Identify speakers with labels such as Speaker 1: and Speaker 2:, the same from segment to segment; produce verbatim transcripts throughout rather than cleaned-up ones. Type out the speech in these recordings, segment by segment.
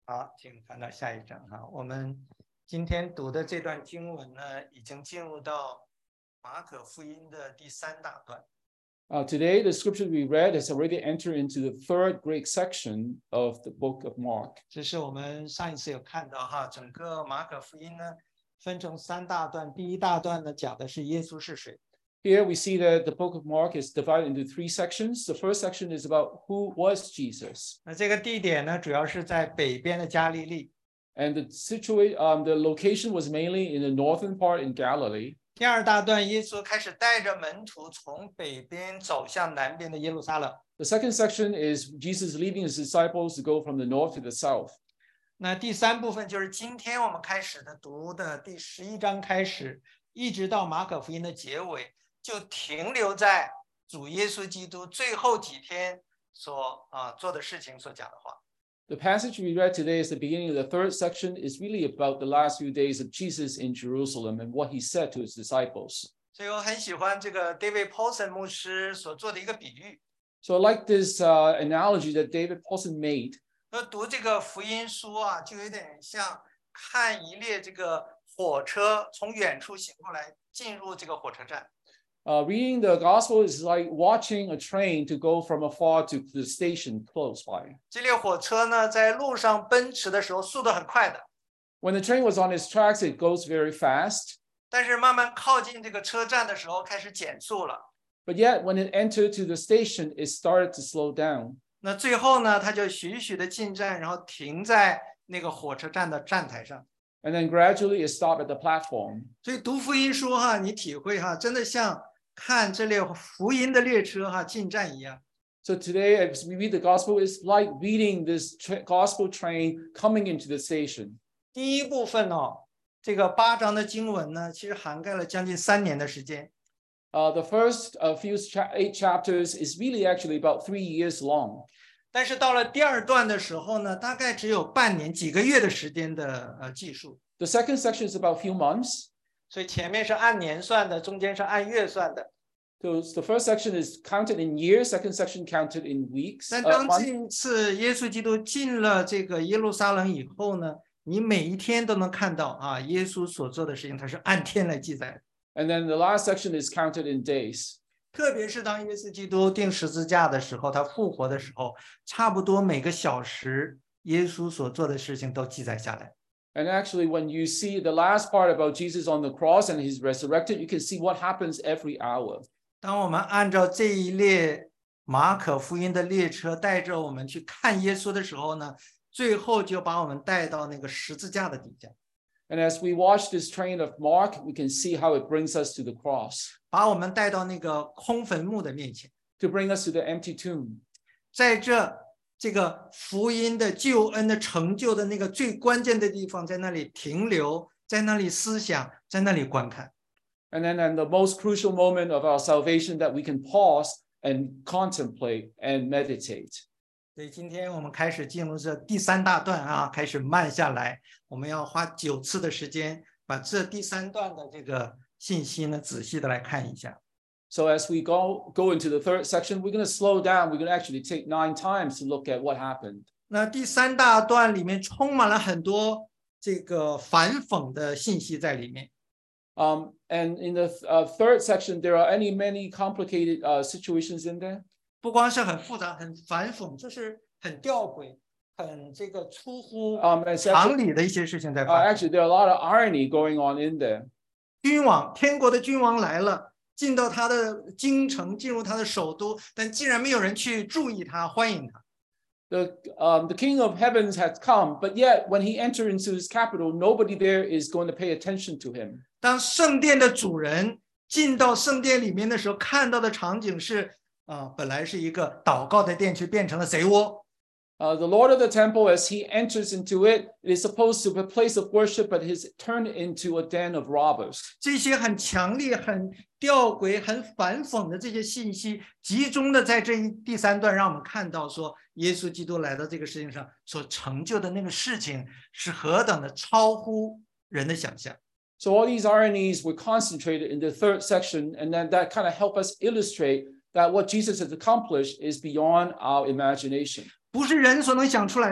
Speaker 1: 好，请看到下一章哈。我们今天读的这段经文呢，已经进入到马可福音的第三大段。
Speaker 2: Uh, today, the scripture we read has already entered into the third great section of the book of Mark.
Speaker 1: 这是我们上一次有看到哈，整个马可福音呢分成三大段，第一大段呢讲的是耶稣是谁。
Speaker 2: Here we see that the book of Mark is divided into three sections. The first section is about who was Jesus.
Speaker 1: 那这个地点呢，主要是在北边的加利利。
Speaker 2: And the situation, um, the location was mainly in the northern part in Galilee.
Speaker 1: 第二大段，耶稣开始带着门徒从北边走向南边的耶路撒冷。
Speaker 2: The second section is Jesus leading his disciples to go from the north to the south.
Speaker 1: 那第三部分就是今天我们开始的读的第十一章开始，一直到马可福音的结尾，就停留在主耶稣基督最后几天所啊、呃、做的事情所讲的话。
Speaker 2: The passage we read today is the beginning of the third section. Is really about the last few days of Jesus in Jerusalem and what he said to his disciples.
Speaker 1: 所以我很喜欢这个 David Paulson 牧师所做的一个比喻。
Speaker 2: So I like this uh, analogy that David Paulson made.
Speaker 1: 说读这个福音书啊，就有点像看一列这个火车从远处行过来，进入这个火车站。
Speaker 2: Uh, reading the gospel is like watching a train to go from afar to the station close by.
Speaker 1: 这列火车呢，在路上奔驰的时候，速度很快的。
Speaker 2: When the train was on its tracks, it goes very fast.
Speaker 1: 但是慢慢靠近这个车站的时候，开始减速了。
Speaker 2: But yet, when it entered to the station, it started to slow down.
Speaker 1: 那最后呢，它就徐徐的进站，然后停在那个火车站的站台上。
Speaker 2: And then gradually, it stopped at the platform.
Speaker 1: 所以读福音书哈，你体会哈，真的像看这列福音的列车哈进站一样。
Speaker 2: So today, as we read the gospel, it's like reading this tra- gospel train coming into the station.
Speaker 1: 第一部分哦，这个八章的经文呢，其实涵盖了将近三年的时间。
Speaker 2: Uh, the first uh, few cha- eight chapters is really actually about three years long.
Speaker 1: 但是到了第二段的时候呢，大概只有半年、几个月的时间的呃记述。
Speaker 2: The second section is about a few months.
Speaker 1: 所以前面是按年算的，中间是按月算的。
Speaker 2: So the first section is counted in years, second section counted in weeks.
Speaker 1: 但
Speaker 2: uh,
Speaker 1: 当
Speaker 2: months.
Speaker 1: 这次耶稣基督进了这个耶路撒冷以后呢，你每一天都能看到啊，耶稣所做的事情，他是按天来记载的。
Speaker 2: And then the last section is counted in days.
Speaker 1: 特别是当耶稣基督钉十字架的时候，他复活的时候，差不多每个小时，耶稣所做的事情都记载下来。
Speaker 2: And actually, when you see the last part about Jesus on the cross and he's resurrected, you can see what happens every hour.
Speaker 1: 当我们按照这一列马可福音的列车带着我们去看耶稣的时候呢，最后就把我们带到那个十字架的底下。
Speaker 2: And as we watch this train of Mark, we can see how it brings us to the cross,
Speaker 1: 把我们带到那个空坟墓的面前，
Speaker 2: to bring us to the empty tomb.
Speaker 1: 在这这个福音的救恩的成就的那个最关键的地方，在那里停留，在那里思想，在那里观看。
Speaker 2: And then in the most crucial moment of our salvation that we can pause and contemplate and meditate.
Speaker 1: 所以今天我们开始进入这第三大段啊，开始慢下来，我们要花九次的时间，把这第三段的这个信息呢，仔细的来看一下。
Speaker 2: So as we go, go into the third section, we're going to slow down. We're going to actually take nine times to look at what happened.
Speaker 1: 那第三大段里面充满了很多这个反讽的信息在里面。
Speaker 2: Um, and in the uh, third section, there are any many complicated uh, situations in there.
Speaker 1: 不光是很复杂、很反讽，就是很吊诡、很这个出乎
Speaker 2: Um, and so
Speaker 1: 常
Speaker 2: actually,
Speaker 1: 理的一些事情在
Speaker 2: uh,
Speaker 1: 发生。
Speaker 2: actually, there are a lot of irony going on in there.
Speaker 1: 君王，天国的君王来了，进到他的京城，进入他的首都，但竟然没有人去注意他、欢迎他。
Speaker 2: The, um, the King of Heavens has come, but yet when he entered into his capital, nobody there is going to pay attention to him.
Speaker 1: 当圣殿的主人进到圣殿里面的时候，看到的场景是啊、呃，本来是一个祷告的殿，却变成了贼窝。
Speaker 2: Uh, the Lord of the temple, as he enters into it, it is supposed to be a place of worship, but has turned into a den of robbers.
Speaker 1: 这些很强烈、很吊诡、很反讽的这些信息，集中的在这一第三段，让我们看到说，耶稣基督来到这个世界上所成就的那个事情，是何等的超乎人的想象。
Speaker 2: So all these ironies were concentrated in the third section, and then that kind of helped us illustrate that what Jesus has accomplished is beyond our imagination.
Speaker 1: 不是人所能想出来的，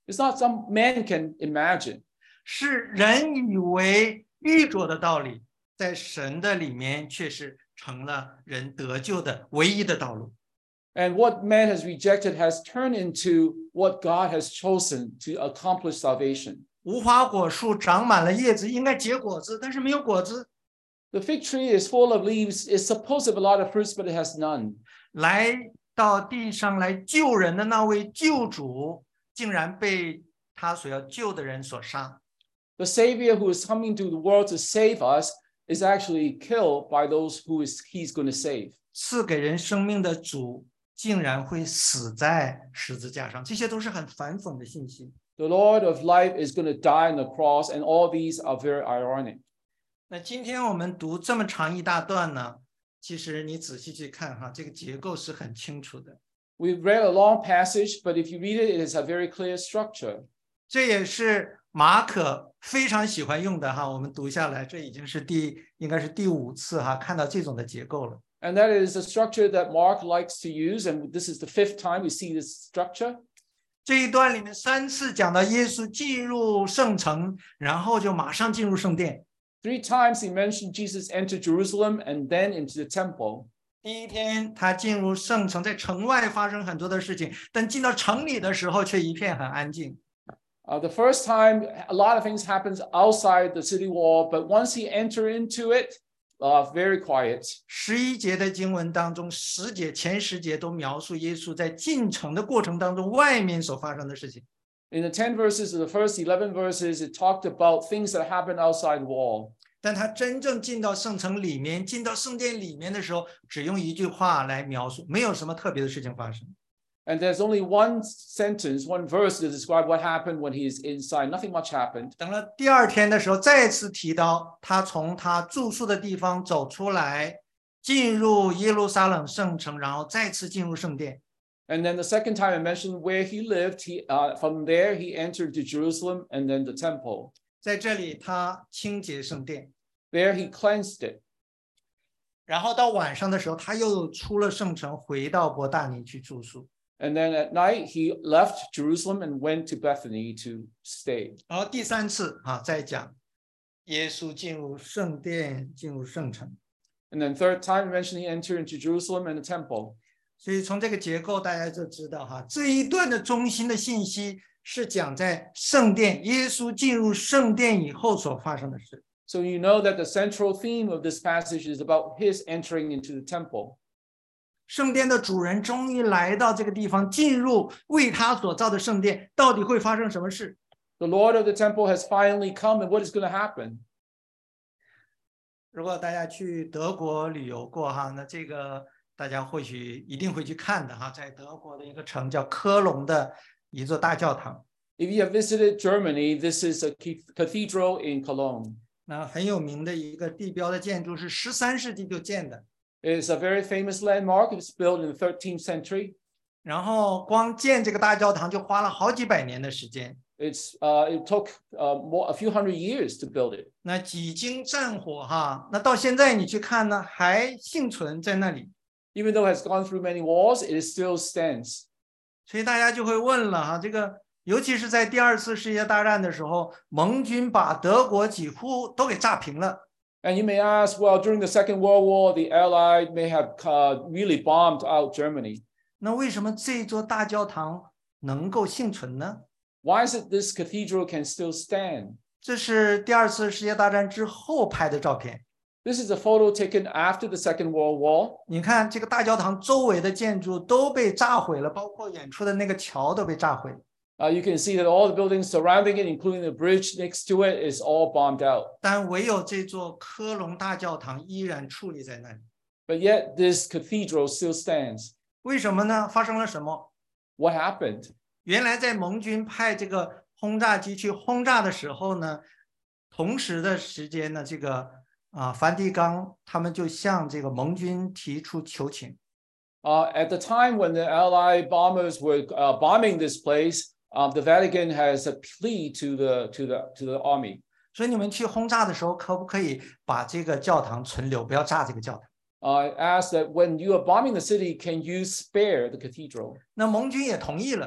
Speaker 2: It's not some man can imagine.
Speaker 1: 是人以为愚拙的道理，在神的里面却是成了人得救的唯一的道路。
Speaker 2: And what man has rejected has turned into what God has chosen to accomplish salvation.
Speaker 1: 无花果树长满了叶子，应该结果子，但是没有果子。
Speaker 2: The fig tree is full of leaves. It's supposed to have a lot of fruits, but it has none.
Speaker 1: 来到地上来救人的那位救主，竟然被他所要救的人所杀。
Speaker 2: The Savior who is coming to the world to save us is actually killed by those who is he's going to save.
Speaker 1: 赐给人生命的主竟然会死在十字架上，这些都是很反讽的信息。
Speaker 2: The Lord of life is going to die on the cross, and all these are very ironic.
Speaker 1: 那今天我们读这么长一大段呢，其实你仔细去看哈，这个结构是很清楚的。
Speaker 2: We've read a long passage, but if you read it, it is a very clear structure.
Speaker 1: 这也是马可非常喜欢用的哈，我们读下来，这已经是第应该是第五次哈看到这种的结构了。
Speaker 2: And that is a structure that Mark likes to use, and this is the fifth time we see this structure.
Speaker 1: 这一段里面三次讲到耶稣进入圣城，然后就马上进入圣殿。
Speaker 2: Three times he mentioned Jesus entered Jerusalem and then into the temple.
Speaker 1: 第一天他进入圣城，在城外发生很多的事情，但进到城里的时候却一片很安静。
Speaker 2: Uh, the first time, a lot of things happens outside the city wall, but once he entered into it, uh, very quiet.
Speaker 1: 十一节的经文当中，十节前十节都描述耶稣在进城的过程当中，外面所发生的事情。
Speaker 2: In the ten verses of the first eleven verses, it talked about things that happened outside the wall.
Speaker 1: 但他真正进到圣城里面，进到圣殿里面的时候，只用一句话来描述，没有什么特别的事情发生。
Speaker 2: And there's only one sentence, one verse to describe what happened when he is inside. Nothing much happened.
Speaker 1: 等了第二天的时候，再次提到他从他住宿的地方走出来，进入耶路撒冷圣城，然后再次进入圣殿。
Speaker 2: And then the second time I mentioned where he lived, he, uh, from there he entered to Jerusalem and then the temple.
Speaker 1: 在这里他清洁圣殿，
Speaker 2: There he cleansed it.
Speaker 1: 然后到晚上的时候，他又出了圣城，回到伯大尼去住宿。
Speaker 2: And then at night he left Jerusalem and went to Bethany to stay.
Speaker 1: 然后第三次啊，再讲耶稣进入圣殿，进入圣城。
Speaker 2: And then third time I mentioned he entered into Jerusalem and the temple.
Speaker 1: 所以从这个结构大家就知道哈，这一段的中心的信息是讲在圣殿，耶稣进入圣殿以后所发生的事。
Speaker 2: So you know that the central theme of this passage is about his entering into the temple.
Speaker 1: 圣殿的主人终于来到这个地方，进入为他所造的圣殿，到底会发生什么事？
Speaker 2: The Lord of the temple has finally come, and what is going to happen?
Speaker 1: 如果大家去德国旅游过哈，那这个大家或许一定会去看的哈，在德国的一个城叫科隆的一座大教堂。
Speaker 2: If you have visited Germany, this is a cathedral in Cologne.
Speaker 1: 那很有名的一个地标的建筑是十三世纪就建的。
Speaker 2: It's a very famous landmark. It was built in the thirteenth century.
Speaker 1: 然后光建这个大教堂就花了好几百年的时间。
Speaker 2: It's uh, it took uh, more, a few hundred years to build it.
Speaker 1: 那几经战火哈，那到现在你去看呢，还幸存在那里。
Speaker 2: Even though it has gone through many wars, it still stands.
Speaker 1: 所以大家就会问了哈，这个尤其是在第二次世界大战的时候，盟军把德国几乎都给炸平了。
Speaker 2: And you may ask, well, during the Second World War, the Allies may have uh, really bombed out Germany.
Speaker 1: 那为什么这座大教堂能够幸存呢？
Speaker 2: Why is it this cathedral can still stand?
Speaker 1: 这是第二次世界大战之后拍的照片。
Speaker 2: This is a photo taken after the Second World War.
Speaker 1: 你看这个大教堂周围的建筑都被炸毁了，包括远处的那个桥都被炸毁。
Speaker 2: Uh, you can see that all the buildings surrounding it, including the bridge next to it, is all bombed out.
Speaker 1: 但唯有这座科隆大教堂依然矗立在那里。
Speaker 2: But yet this cathedral still stands.
Speaker 1: 为什么呢？发生了什么？
Speaker 2: What happened?
Speaker 1: 原来在盟军派这个轰炸机去轰炸的时候呢，同时的时间呢，这个啊梵蒂冈他们就向这个盟军提出求情。
Speaker 2: Uh, at the time when the Allied bombers were uh, bombing this place, um, the Vatican has a plea to the to the to the army.
Speaker 1: 所以你们去轰炸的时候，可不可以把这个教堂存留，不要炸这个教堂？
Speaker 2: Uh, asked that when you are bombing the city, can you spare the cathedral?
Speaker 1: 那盟军也同意了。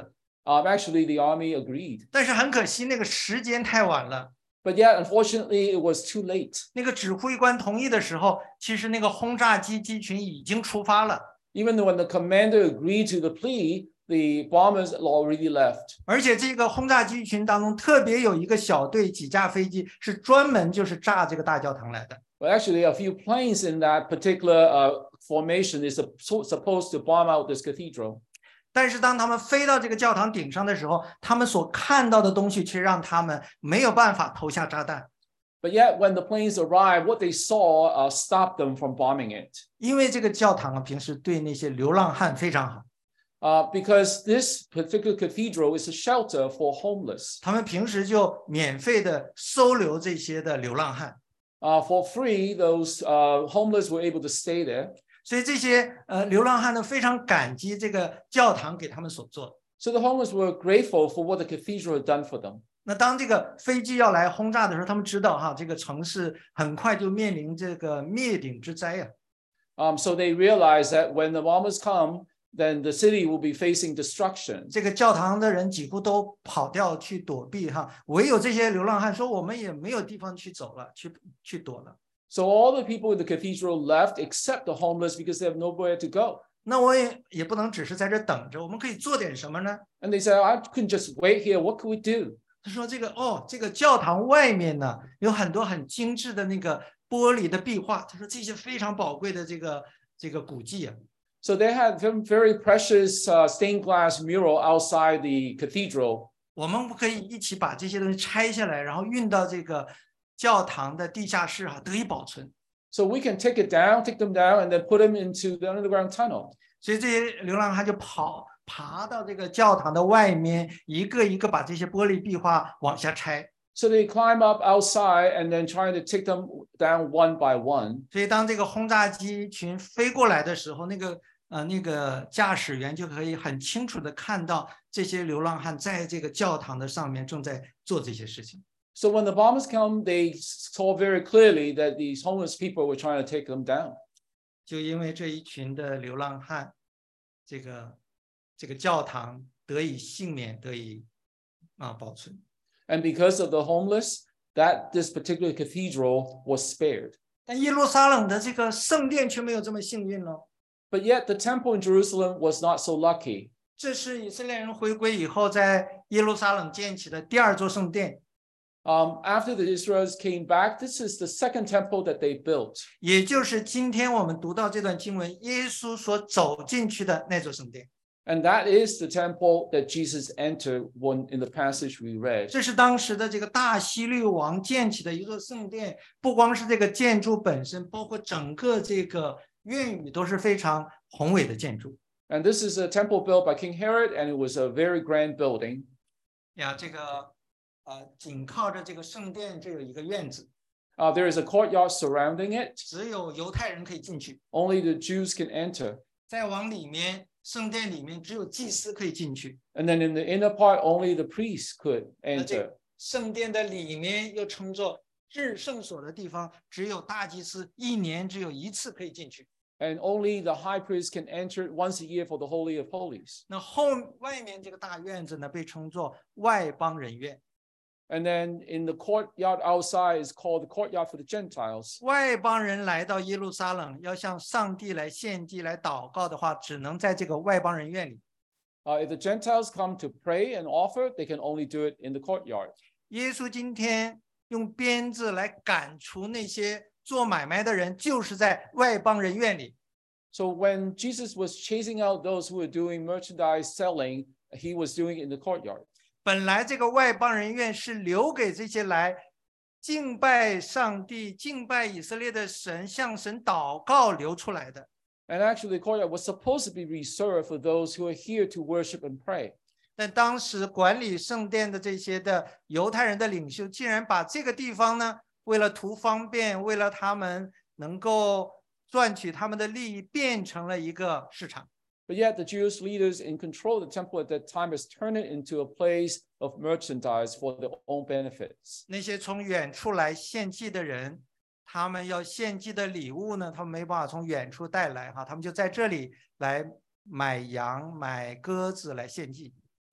Speaker 2: Um, actually, the army agreed.
Speaker 1: 但是很可惜，那个时间太晚了。
Speaker 2: But yet, unfortunately, it was too late.
Speaker 1: 那个指挥官同意的时候，其实那个轰炸机机群已经出发了。
Speaker 2: Even when the commander agreed to the plea, the bombers already left.
Speaker 1: 而且这个轰炸机群当中，特别有一个小队几架飞机是专门就是炸这个大教堂来的。
Speaker 2: But actually, a few planes in that particular uh, formation is supposed to bomb out this cathedral.
Speaker 1: 但是当他们飞到这个教堂顶上的时候，他们所看到的东西却让他们没有办法投下炸弹。
Speaker 2: But yet, when the planes arrived, what they saw uh, stopped them from bombing it.
Speaker 1: 因为这个教堂啊，平时对那些流浪汉非常好。
Speaker 2: Uh, because this particular cathedral is a shelter for homeless.
Speaker 1: 他们平时就免费的收留这些的流浪汉。
Speaker 2: Uh, for free, those uh, homeless were able to stay there.
Speaker 1: 所以这些呃流浪汉呢非常感激这个教堂给他们所做的。
Speaker 2: So the homeless were grateful for what the cathedral had done for them.
Speaker 1: 那当这个飞机要来轰炸的时候，他们知道哈，这个城市很快就面临这个灭顶之灾呀。
Speaker 2: Um, so they realized that when the bombers come, then the city will be facing destruction.
Speaker 1: 这个教堂的人几乎都跑掉去躲避哈，唯有这些流浪汉说，我们也没有地方去走了，去去躲了。
Speaker 2: So all the people in the cathedral left except the homeless because they have nowhere to go.
Speaker 1: 那我也也不能只是在这等着，我们可以做点什么呢？
Speaker 2: And they said, I couldn't just wait here. What could we do?
Speaker 1: 他说这个哦，这个教堂外面呢有很多很精致的那个玻璃的壁画，他说这些非常宝贵的这个这个古迹啊。
Speaker 2: So they had very precious uh, stained glass mural outside the cathedral.
Speaker 1: 我们可以一起把这些东西拆下来，然后运到这个教堂的地下室啊，得以保存。
Speaker 2: So we can take it down, take them down, and then put them into the underground tunnel.
Speaker 1: 所以这些流浪汉就跑爬到这个教堂的外面，一个一个把这些玻璃壁画往下拆。
Speaker 2: So they climb up outside and then trying to take them down one by one.
Speaker 1: 所以当这个轰炸机群飞过来的时候，那个呃那个驾驶员就可以很清楚的看到这些流浪汉在这个教堂的上面正在做这些事情。
Speaker 2: So when the bombers come, they saw very clearly that these homeless people were trying to take them down.
Speaker 1: 就因为这一群的流浪汉，这个这个教堂得以幸免，得以啊保存。
Speaker 2: And because of the homeless, that this particular cathedral was spared.
Speaker 1: 但耶路撒冷的这个圣殿却没有这么幸运了。
Speaker 2: But yet the temple in Jerusalem was not so lucky.
Speaker 1: 这是以色列人回归以后在耶路撒冷建起的第二座圣殿。
Speaker 2: Um, after the Israelites came back, this is the second temple that they built.
Speaker 1: 也就是今天我们读到这段经文，耶稣所走进去的那座圣殿。
Speaker 2: And that is the temple that Jesus entered when in the passage we read.
Speaker 1: 这是当时的这个大希律王建起的一座圣殿，不光是这个建筑本身，包括整个这个院宇都是非常宏伟的建筑。
Speaker 2: And this is a temple built by King Herod, and it was a very grand building.
Speaker 1: 呀，这个呃，紧靠着这个圣殿，这有一个院子。
Speaker 2: Uh, there is a courtyard surrounding it.
Speaker 1: 只有犹太人可以进去。
Speaker 2: Only the Jews can enter.
Speaker 1: 再往里面，圣殿里面只有祭司可以进去。
Speaker 2: And then in the inner part, only the priests could enter.
Speaker 1: 圣殿的里面又称作至圣所的地方，只有大祭司一年只有一次可以进去。
Speaker 2: And only the high priest can enter once a year for the Holy of Holies.
Speaker 1: 那后外面这个大院子呢，被称作外邦人院。
Speaker 2: And then in the courtyard outside is called the courtyard for the Gentiles.
Speaker 1: 外邦人来到耶路撒冷，要向上帝来献祭、来祷告的话，只能在这个外邦人院里。
Speaker 2: Uh, if the Gentiles come to pray and offer, they can only do it in the courtyard.
Speaker 1: 耶稣今天用鞭子来赶除那些做买卖的人，就是在外邦人院里。
Speaker 2: So when Jesus was chasing out those who were doing merchandise selling, he was doing it in the courtyard.
Speaker 1: 本来这个外邦人院是留给这些来敬拜上帝、敬拜以色列的神、向神祷告留出来的。
Speaker 2: And actually, the courtyard was supposed to be reserved for those who are here to worship and pray.
Speaker 1: 但当时管理圣殿的这些的犹太人的领袖，竟然把这个地方呢，为了图方便，为了他们能够赚取他们的利益，变成了一个市场。
Speaker 2: But yet the Jewish leaders in control of the temple at that time has turned it into a place of merchandise for their own benefits.
Speaker 1: 那些从远处来献祭的人，他们要献祭的礼物呢，他们没办法从远处带来哈，他们就在这里来买羊、买鸽子来献祭。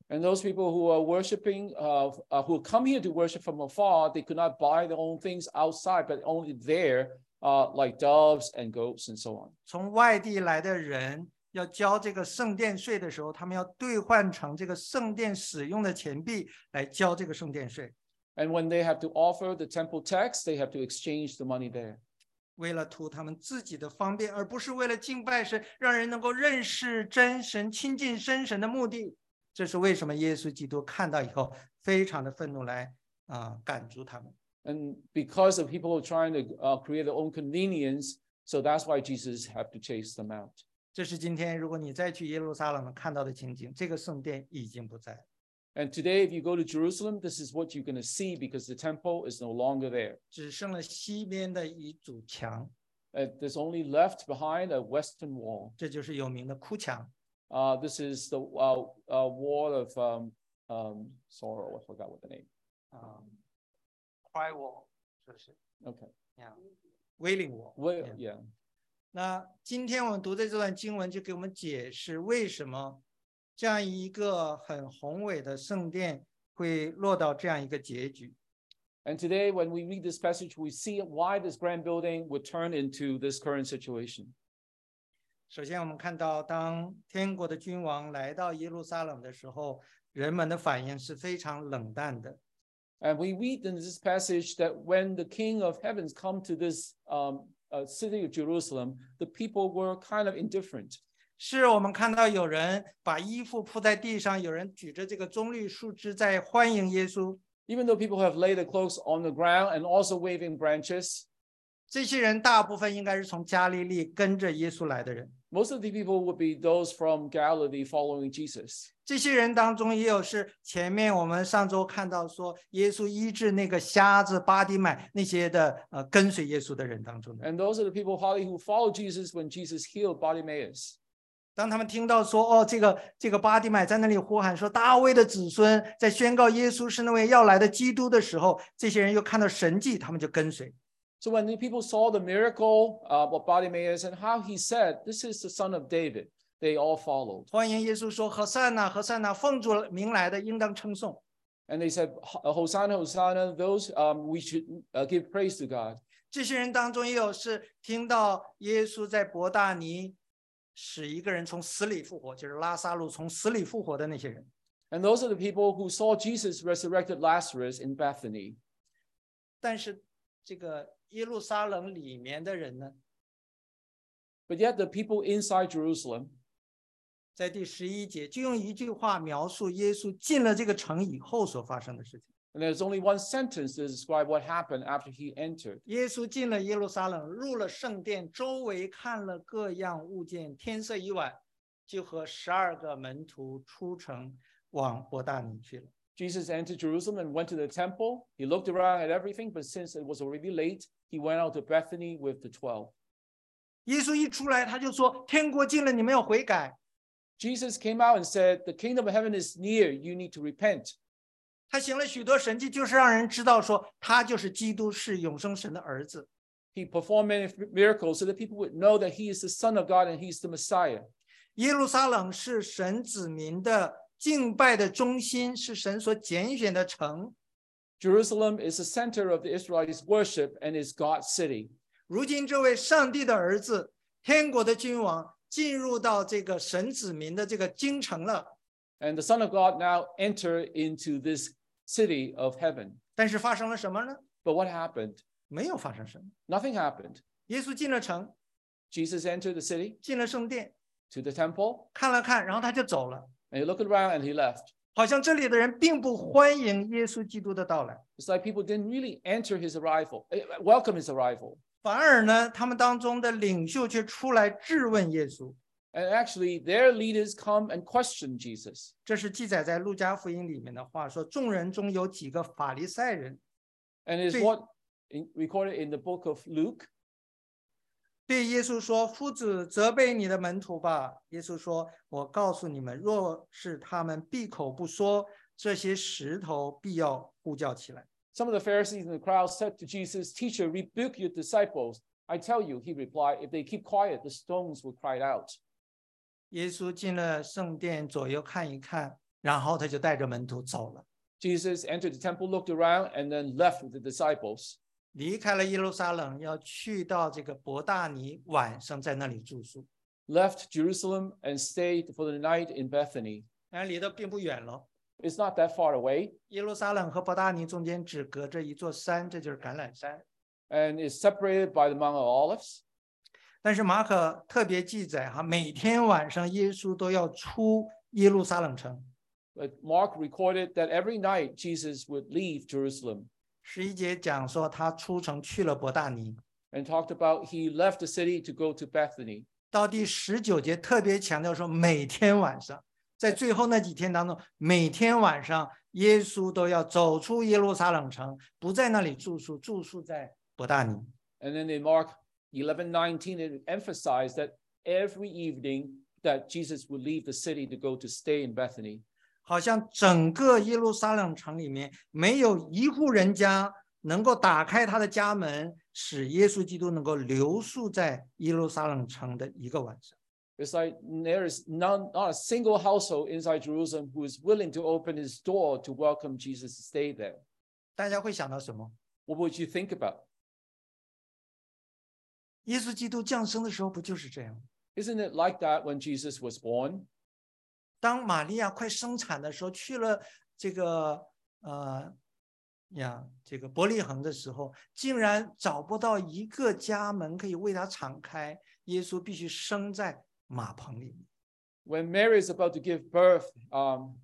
Speaker 2: And those people who are worshiping, uh, uh, who come here to worship from afar, they could not buy their own things outside, but only there, uh, like doves and goats and so on.
Speaker 1: 从外地来的人要交这个圣殿税的时候，他们要兑换成这个圣殿使用的钱币来交这个圣殿税。
Speaker 2: And when they have to offer the temple tax, they have to exchange the money there.
Speaker 1: 为了图他们自己的方便，而不是为了敬拜神，让人能够认识真神、亲近真神的目的。这是为什么耶稣基督看到以后非常的愤怒来啊、呃、赶逐他们。
Speaker 2: And because of people trying to uh, create their own convenience, so that's why Jesus had to chase them out.
Speaker 1: 这是今天如果你再去耶路撒冷看到的情景，这个圣殿已经不在。
Speaker 2: And today, if you go to Jerusalem, this is what you're going to see because the temple is no longer there.
Speaker 1: 只剩了西边的一堵墙。
Speaker 2: Uh, there's only left behind a western wall.
Speaker 1: 这就是有名的哭墙。
Speaker 2: Uh, this is the uh, uh, wall of um, um, sorrow. I forgot what the name.
Speaker 1: Um, cry wall， 这是
Speaker 2: Okay.
Speaker 1: Yeah. Wailing wall.
Speaker 2: Well, yeah.
Speaker 1: 那今天我们读的这段经文就给我们解释为什么这样一个很宏伟的圣殿会落到这样一个结局。
Speaker 2: And today, when we read this passage, we see why this grand building would turn into this current situation.
Speaker 1: 首先我们看到当天国的君王来到耶路撒冷的时候，人们的反应是非常冷淡的。
Speaker 2: And we read in this passage that when the King of Heavens come to this um, uh, city of Jerusalem, the people were kind of indifferent.
Speaker 1: 是我们看到有人把衣服铺在地上，有人举着这个棕榈树枝在欢迎耶稣。
Speaker 2: Even though people have laid their cloaks on the ground and also waving branches,
Speaker 1: 这些人大部分应该是从加利利跟着耶稣来的人。
Speaker 2: most of the people would be those from Galilee following Jesus.
Speaker 1: 这些人当中也有是前面我们上周看到说耶稣医治那个瞎子巴底买那些的呃跟随耶稣的人当中的。
Speaker 2: And those are the people probably who followed Jesus when Jesus healed Bartimaeus.
Speaker 1: 当他们听到说哦这个这个巴底买在那里呼喊说大卫的子孙在宣告耶稣是那位要来的基督的时候，这些人又看到神迹，他们就跟随。
Speaker 2: So when the people saw the miracle uh, of Bartimaeus and how he said, "This is the son of David," they all followed.
Speaker 1: 欢迎耶稣说何善哪何善哪，奉主名来的应当称颂。
Speaker 2: And they said, "Hosanna, Hosanna! Those um, we should uh, give praise to God."
Speaker 1: 这些人当中也有是听到耶稣在伯大尼使一个人从死里复活，就是拉撒路从死里复活的那些人。
Speaker 2: And those are the people who saw Jesus resurrected Lazarus in Bethany.
Speaker 1: 但是这个耶路撒冷里面的人呢，
Speaker 2: But yet the people inside Jerusalem,
Speaker 1: 在第十一节就用一句话描述耶稣进了这个城以后所发生的事情。
Speaker 2: and there's only one sentence to describe what happened after he entered.
Speaker 1: 耶稣进了耶路撒冷，入了圣殿，周围看了各样物件，天色已晚，就和十二个门徒出城往伯大尼去了。
Speaker 2: Jesus entered Jerusalem and went to the temple. He looked around at everything, but since it was already late, he went out to Bethany with the twelve.
Speaker 1: 耶稣一出来，他就说：“天国近了，你们要悔改。”
Speaker 2: Jesus came out and said, "The kingdom of heaven is near. You need to repent."
Speaker 1: 他行了许多神迹，就是让人知道说他就是基督，是永生神的儿子。
Speaker 2: He performed many miracles so that people would know that he is the Son of God and he's the Messiah.
Speaker 1: 耶路撒冷是神子民的敬拜的中心，是神所拣选的城。
Speaker 2: Jerusalem is the center of the Israelites' worship and is God's city.
Speaker 1: 如今这位上帝的儿子，天国的君王，进入到这个神子民的这个京城了。
Speaker 2: And the Son of God now entered into this city of heaven.
Speaker 1: 但是发生了什么呢？
Speaker 2: But what happened?
Speaker 1: 没有发生什么。
Speaker 2: Nothing happened.
Speaker 1: 耶稣进了城，
Speaker 2: Jesus entered the city,
Speaker 1: 进了圣殿，
Speaker 2: to the temple,
Speaker 1: 看了看，然后他就走了。
Speaker 2: and he looked around and he left.
Speaker 1: 好像这里的人并不欢迎耶稣基督的到来，
Speaker 2: It's like people didn't really enter his arrival, eh, welcome his arrival.
Speaker 1: 反而呢，他们当中的领袖却出来质问耶稣。
Speaker 2: And actually, their leaders come and question Jesus.
Speaker 1: 这是记载在路加福音里面的话，说众人中有几个法利赛人
Speaker 2: And it's
Speaker 1: Sí.
Speaker 2: what in, recorded in the book of Luke.
Speaker 1: 对耶稣说：“夫子，责备你的门徒吧。”耶稣说：“我告诉你们，若是他们闭口不说，这些石头必要呼叫起来。”
Speaker 2: Some of the Pharisees in the crowd said to Jesus, "Teacher, rebuke your disciples." I tell you, he replied, if they keep quiet, the stones will cry out.
Speaker 1: 耶稣进了圣殿，左右看一看， 然后他就带着门徒走了，
Speaker 2: Jesus entered the temple, looked around, and then left with the disciples.
Speaker 1: 离开了耶路撒冷，要去到这个伯大尼，晚上在那里住宿。
Speaker 2: Left Jerusalem and stayed for the night in Bethany.
Speaker 1: 当然离得并不远了，
Speaker 2: It's not that far away,
Speaker 1: 耶路撒冷和伯大尼中间只隔着一座山，这就是橄榄山。
Speaker 2: and is separated by the Mount of Olives.
Speaker 1: 但是马可特别记载哈，每天晚上耶稣都要出耶路撒冷城。
Speaker 2: But Mark recorded that every night Jesus would leave Jerusalem,
Speaker 1: 十一节讲说他出城去了伯大尼，
Speaker 2: and talked about he left the city to go to Bethany.
Speaker 1: 到第十九节特别强调说每天晚上，在最后那几天当中，每天晚上耶稣都要走出耶路撒冷城，不在那里住宿，住宿在伯大尼。
Speaker 2: And then in Mark eleven nineteen, it emphasized that every evening that Jesus would leave the city to go to stay in Bethany.
Speaker 1: 好像整个耶路撒冷城里面没有一户人家能够打开他的家门，使耶稣基督能够留宿在耶路撒冷城的一个晚上。
Speaker 2: It's like there is none, not a single household inside Jerusalem who is willing to open his door to welcome Jesus to stay there.
Speaker 1: 大家会想到什么？
Speaker 2: What would you think about?
Speaker 1: 耶稣基督降生的时候不就是这样？
Speaker 2: Isn't it like that when Jesus was born?
Speaker 1: 当玛利亚快生产的时候，去了这个呃呀这个伯利恒的时候，竟然找不到一个家门可以为他敞开，耶稣必须生在马棚里面。
Speaker 2: When Mary is about to give birth um,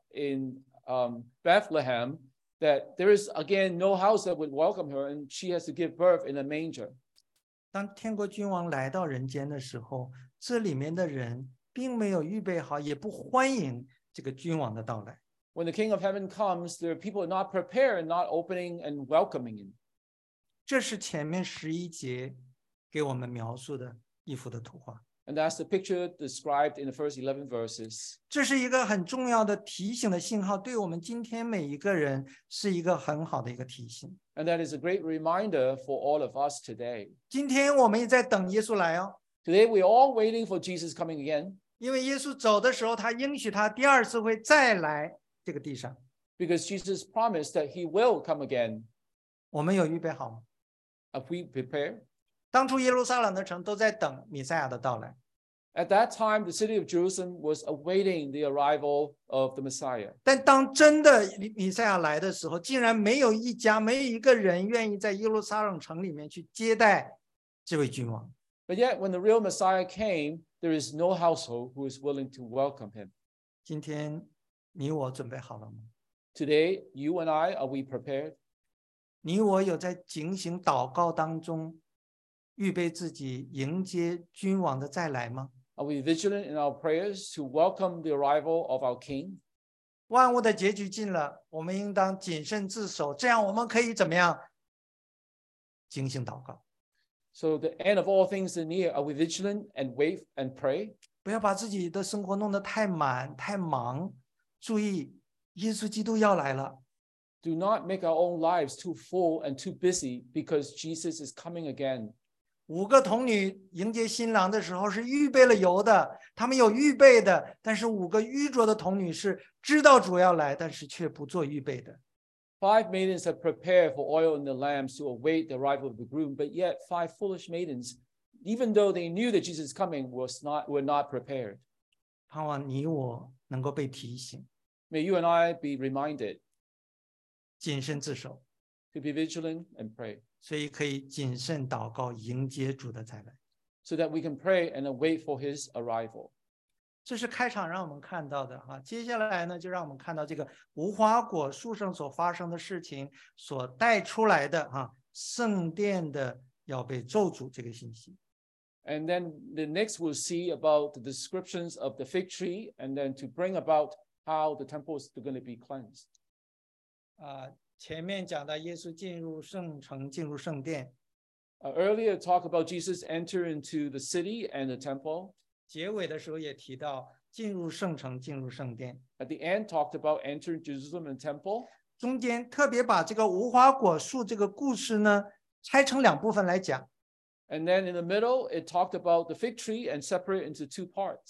Speaker 2: in um, Bethlehem, that there is again no house that would welcome her, and she has to give birth in a manger.
Speaker 1: 当天国君王来到人间的时候，这里面的人并没有预备好，也不欢迎这个君王的到来。
Speaker 2: When the King of Heaven comes, there are people not prepared, not opening and welcoming him.
Speaker 1: 这是前面十一节给我们描述的一幅的图画。
Speaker 2: And that's the picture described in the first eleven verses.
Speaker 1: 这是一个很重要的提醒的信号，对我们今天每一个人是一个很好的一个提醒。
Speaker 2: And that is a great reminder for all of us today.
Speaker 1: 今天我们也在等耶稣来哦，
Speaker 2: Today, we're all waiting for Jesus coming again,
Speaker 1: 因为耶稣走的时候，他应许他第二次会再来这个地上。
Speaker 2: because Jesus promised that he will come again.
Speaker 1: 我们有预备好吗？
Speaker 2: Have we prepared?
Speaker 1: 当初耶路撒冷的城都在等弥赛亚的到来，
Speaker 2: At that time, the city of Jerusalem was awaiting the arrival of the Messiah.
Speaker 1: 但当真的弥赛亚来的时候，竟然没有一家、没有一个人愿意在耶路撒冷城里面去接待这位君王。
Speaker 2: But yet, when the real Messiah came, there is no household who is willing to welcome him.
Speaker 1: 今天你我准备好了吗？
Speaker 2: Today, you and I, are we prepared?
Speaker 1: 你我有在警醒祷告当中预备自己迎接君王的再来吗？
Speaker 2: Are we vigilant in our prayers to welcome the arrival of our King?
Speaker 1: 万物的结局近了，我们应当谨慎自守，这样我们可以怎么样？警醒祷告，
Speaker 2: So the end of all things is near. Are we vigilant and wait and pray?
Speaker 1: 不要把自己的生活弄得太满太忙。注意，耶稣基督要来了。
Speaker 2: Do not make our own lives too full and too busy because Jesus is coming again.
Speaker 1: 五个童女迎接新郎的时候是预备了油的，他们有预备的，但是五个愚拙的童女是知道主要来，但是却不做预备的。
Speaker 2: Five maidens have prepared for oil in the lamps to await the arrival of the groom, but yet five foolish maidens, even though they knew that Jesus is coming, was not, were not prepared.
Speaker 1: 盼望你我能够被提醒，
Speaker 2: May you and I be reminded
Speaker 1: 谨慎自守，
Speaker 2: to be vigilant and pray,
Speaker 1: 所以可以谨慎祷告，迎接主的再来。
Speaker 2: so that we can pray and await for his arrival.
Speaker 1: 这是开场让我们看到的哈，接下来呢，就让我们看到这个无花果树上所发生的事情所带出来的哈，圣殿的要被咒诅这个信息。
Speaker 2: And then the next we'll see about the descriptions of the fig tree, and then to bring about how the temple is going to be cleansed.
Speaker 1: 啊、前面讲到耶稣进入圣城，进入圣殿，
Speaker 2: Uh, earlier, talk about Jesus enter into the city and the temple.
Speaker 1: 结尾的时候也提到进入圣城，进入圣殿。
Speaker 2: At the end, talked about entering Jerusalem and temple.
Speaker 1: 中间特别把这个无花果树这个故事呢拆成两部分来讲。
Speaker 2: And then in the middle, it talked about the fig tree and separate into two parts.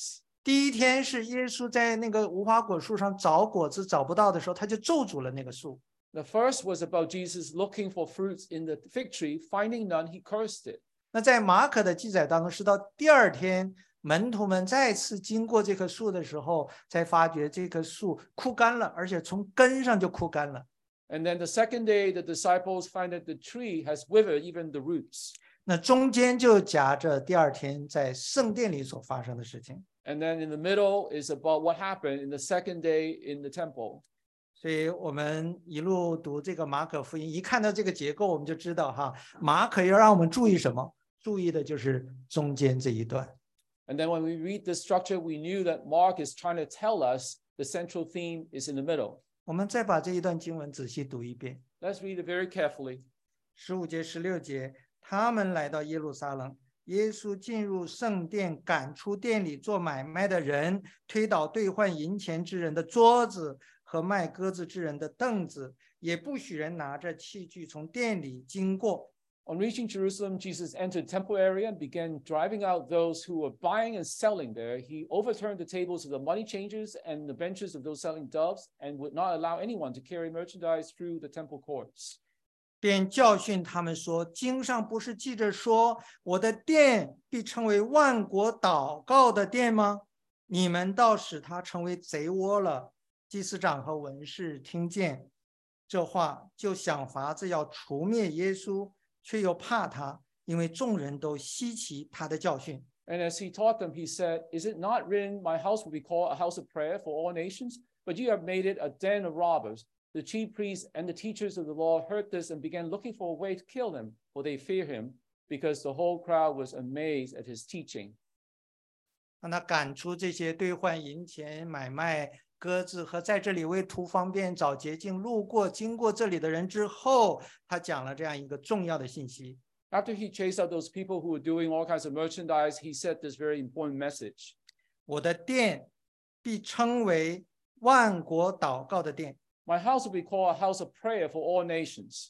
Speaker 1: 第一天是耶稣在那个无花果树上找果子找不到的时候，他就咒诅了那个树。
Speaker 2: The first was about Jesus looking for fruits in the fig tree, finding none, he cursed it.
Speaker 1: 那在马可的记载当中，是到第二天门徒们再次经过这棵树的时候，才发觉这棵树枯干了，而且从根上就枯干了。
Speaker 2: And then the second day, the disciples find that the tree has withered, even the roots.
Speaker 1: 那中间就夹着第二天在圣殿里所发生的事情。
Speaker 2: And then in the middle is about what happened in the second day in the temple.
Speaker 1: 所以我们一路读这个马可福音，一看到这个结构，我们就知道哈，马可要让我们注意什么？注意的就是中间这一段。
Speaker 2: And then when we read the structure, we knew that Mark is trying to tell us the central theme is in the middle.
Speaker 1: 我们再把这一段经文仔细读一遍。
Speaker 2: Let's read it very carefully.
Speaker 1: 十五节、十六节，他们来到耶路撒冷，耶稣进入圣殿，赶出店里做买卖的人，推倒兑换银钱之人的桌子和卖鸽子之人的凳子，也不许人拿着器具从店里经过。
Speaker 2: On reaching Jerusalem, Jesus entered the temple area and began driving out those who were buying and selling there. He overturned the tables of the money changers and the benches of those selling doves, and would not allow anyone to carry merchandise through the temple courts.
Speaker 1: 便教训他们说，经上不是记着说，我的殿必称为万国祷告的殿吗？你们倒使它成为贼窝了。祭司长和文士听见这话，就想法子要除灭耶稣，却又怕他，因为众人都稀奇他的教训。
Speaker 2: And as he taught them, he said, Is it not written, My house will be called a house of prayer for all nations? But you have made it a den of robbers. The chief priests and the teachers of the law heard this and began looking for a way to kill him, for they fear him, because the whole crowd was amazed at his teaching.
Speaker 1: 让他赶出这些兑换银钱、买卖鸽子和在这里为图方便找捷径路过经过这里的人之后，他讲了这样一个重要的信息。
Speaker 2: After he chased out those people who were doing all kinds of merchandise, he said this very important message.
Speaker 1: 我的殿必称为万国祷告的殿。
Speaker 2: My house will be called a house of prayer for all nations.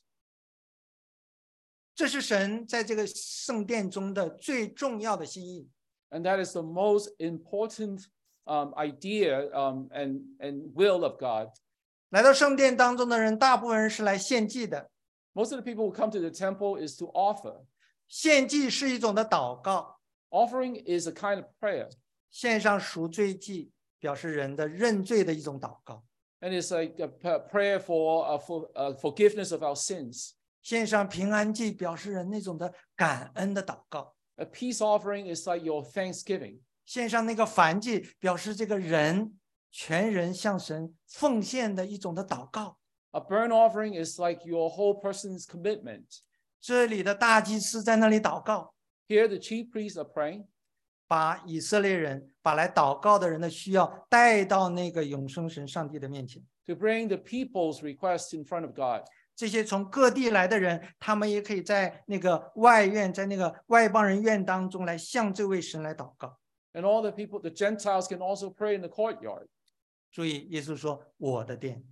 Speaker 1: 这是神在这个圣殿中的最重要的心意。
Speaker 2: And that is the most important um, idea um, and, and will of God.
Speaker 1: 来到圣殿当中的人，大部分人是来献祭的。
Speaker 2: Most of the people who come to the temple is to offer.
Speaker 1: 献祭是一种的祷告，
Speaker 2: Offering is a kind of prayer.
Speaker 1: 献上赎罪祭，表示人的认罪的一种祷告。
Speaker 2: And it's like a prayer for, uh, for uh, forgiveness of our sins.
Speaker 1: 献上平安祭，表示人那种的感恩的祷告。
Speaker 2: A peace offering is like your thanksgiving.
Speaker 1: 献上那个燔祭，表示这个人全人向神奉献的一种的祷告。
Speaker 2: A burnt offering is like your whole person's commitment.
Speaker 1: 这里的大祭司在那里祷告，
Speaker 2: Here, the chief priests are praying.
Speaker 1: 把以色列人把来祷告的人的需要带到那个永生神上帝的面前。
Speaker 2: To bring the people's requests in front of God.
Speaker 1: 这些从各地来的人，他们也可以在那个外院，在那个外邦人院当中来向这位神来祷告。
Speaker 2: And all the people, the Gentiles can also pray in the courtyard.
Speaker 1: 注意，耶稣说：“我的殿。”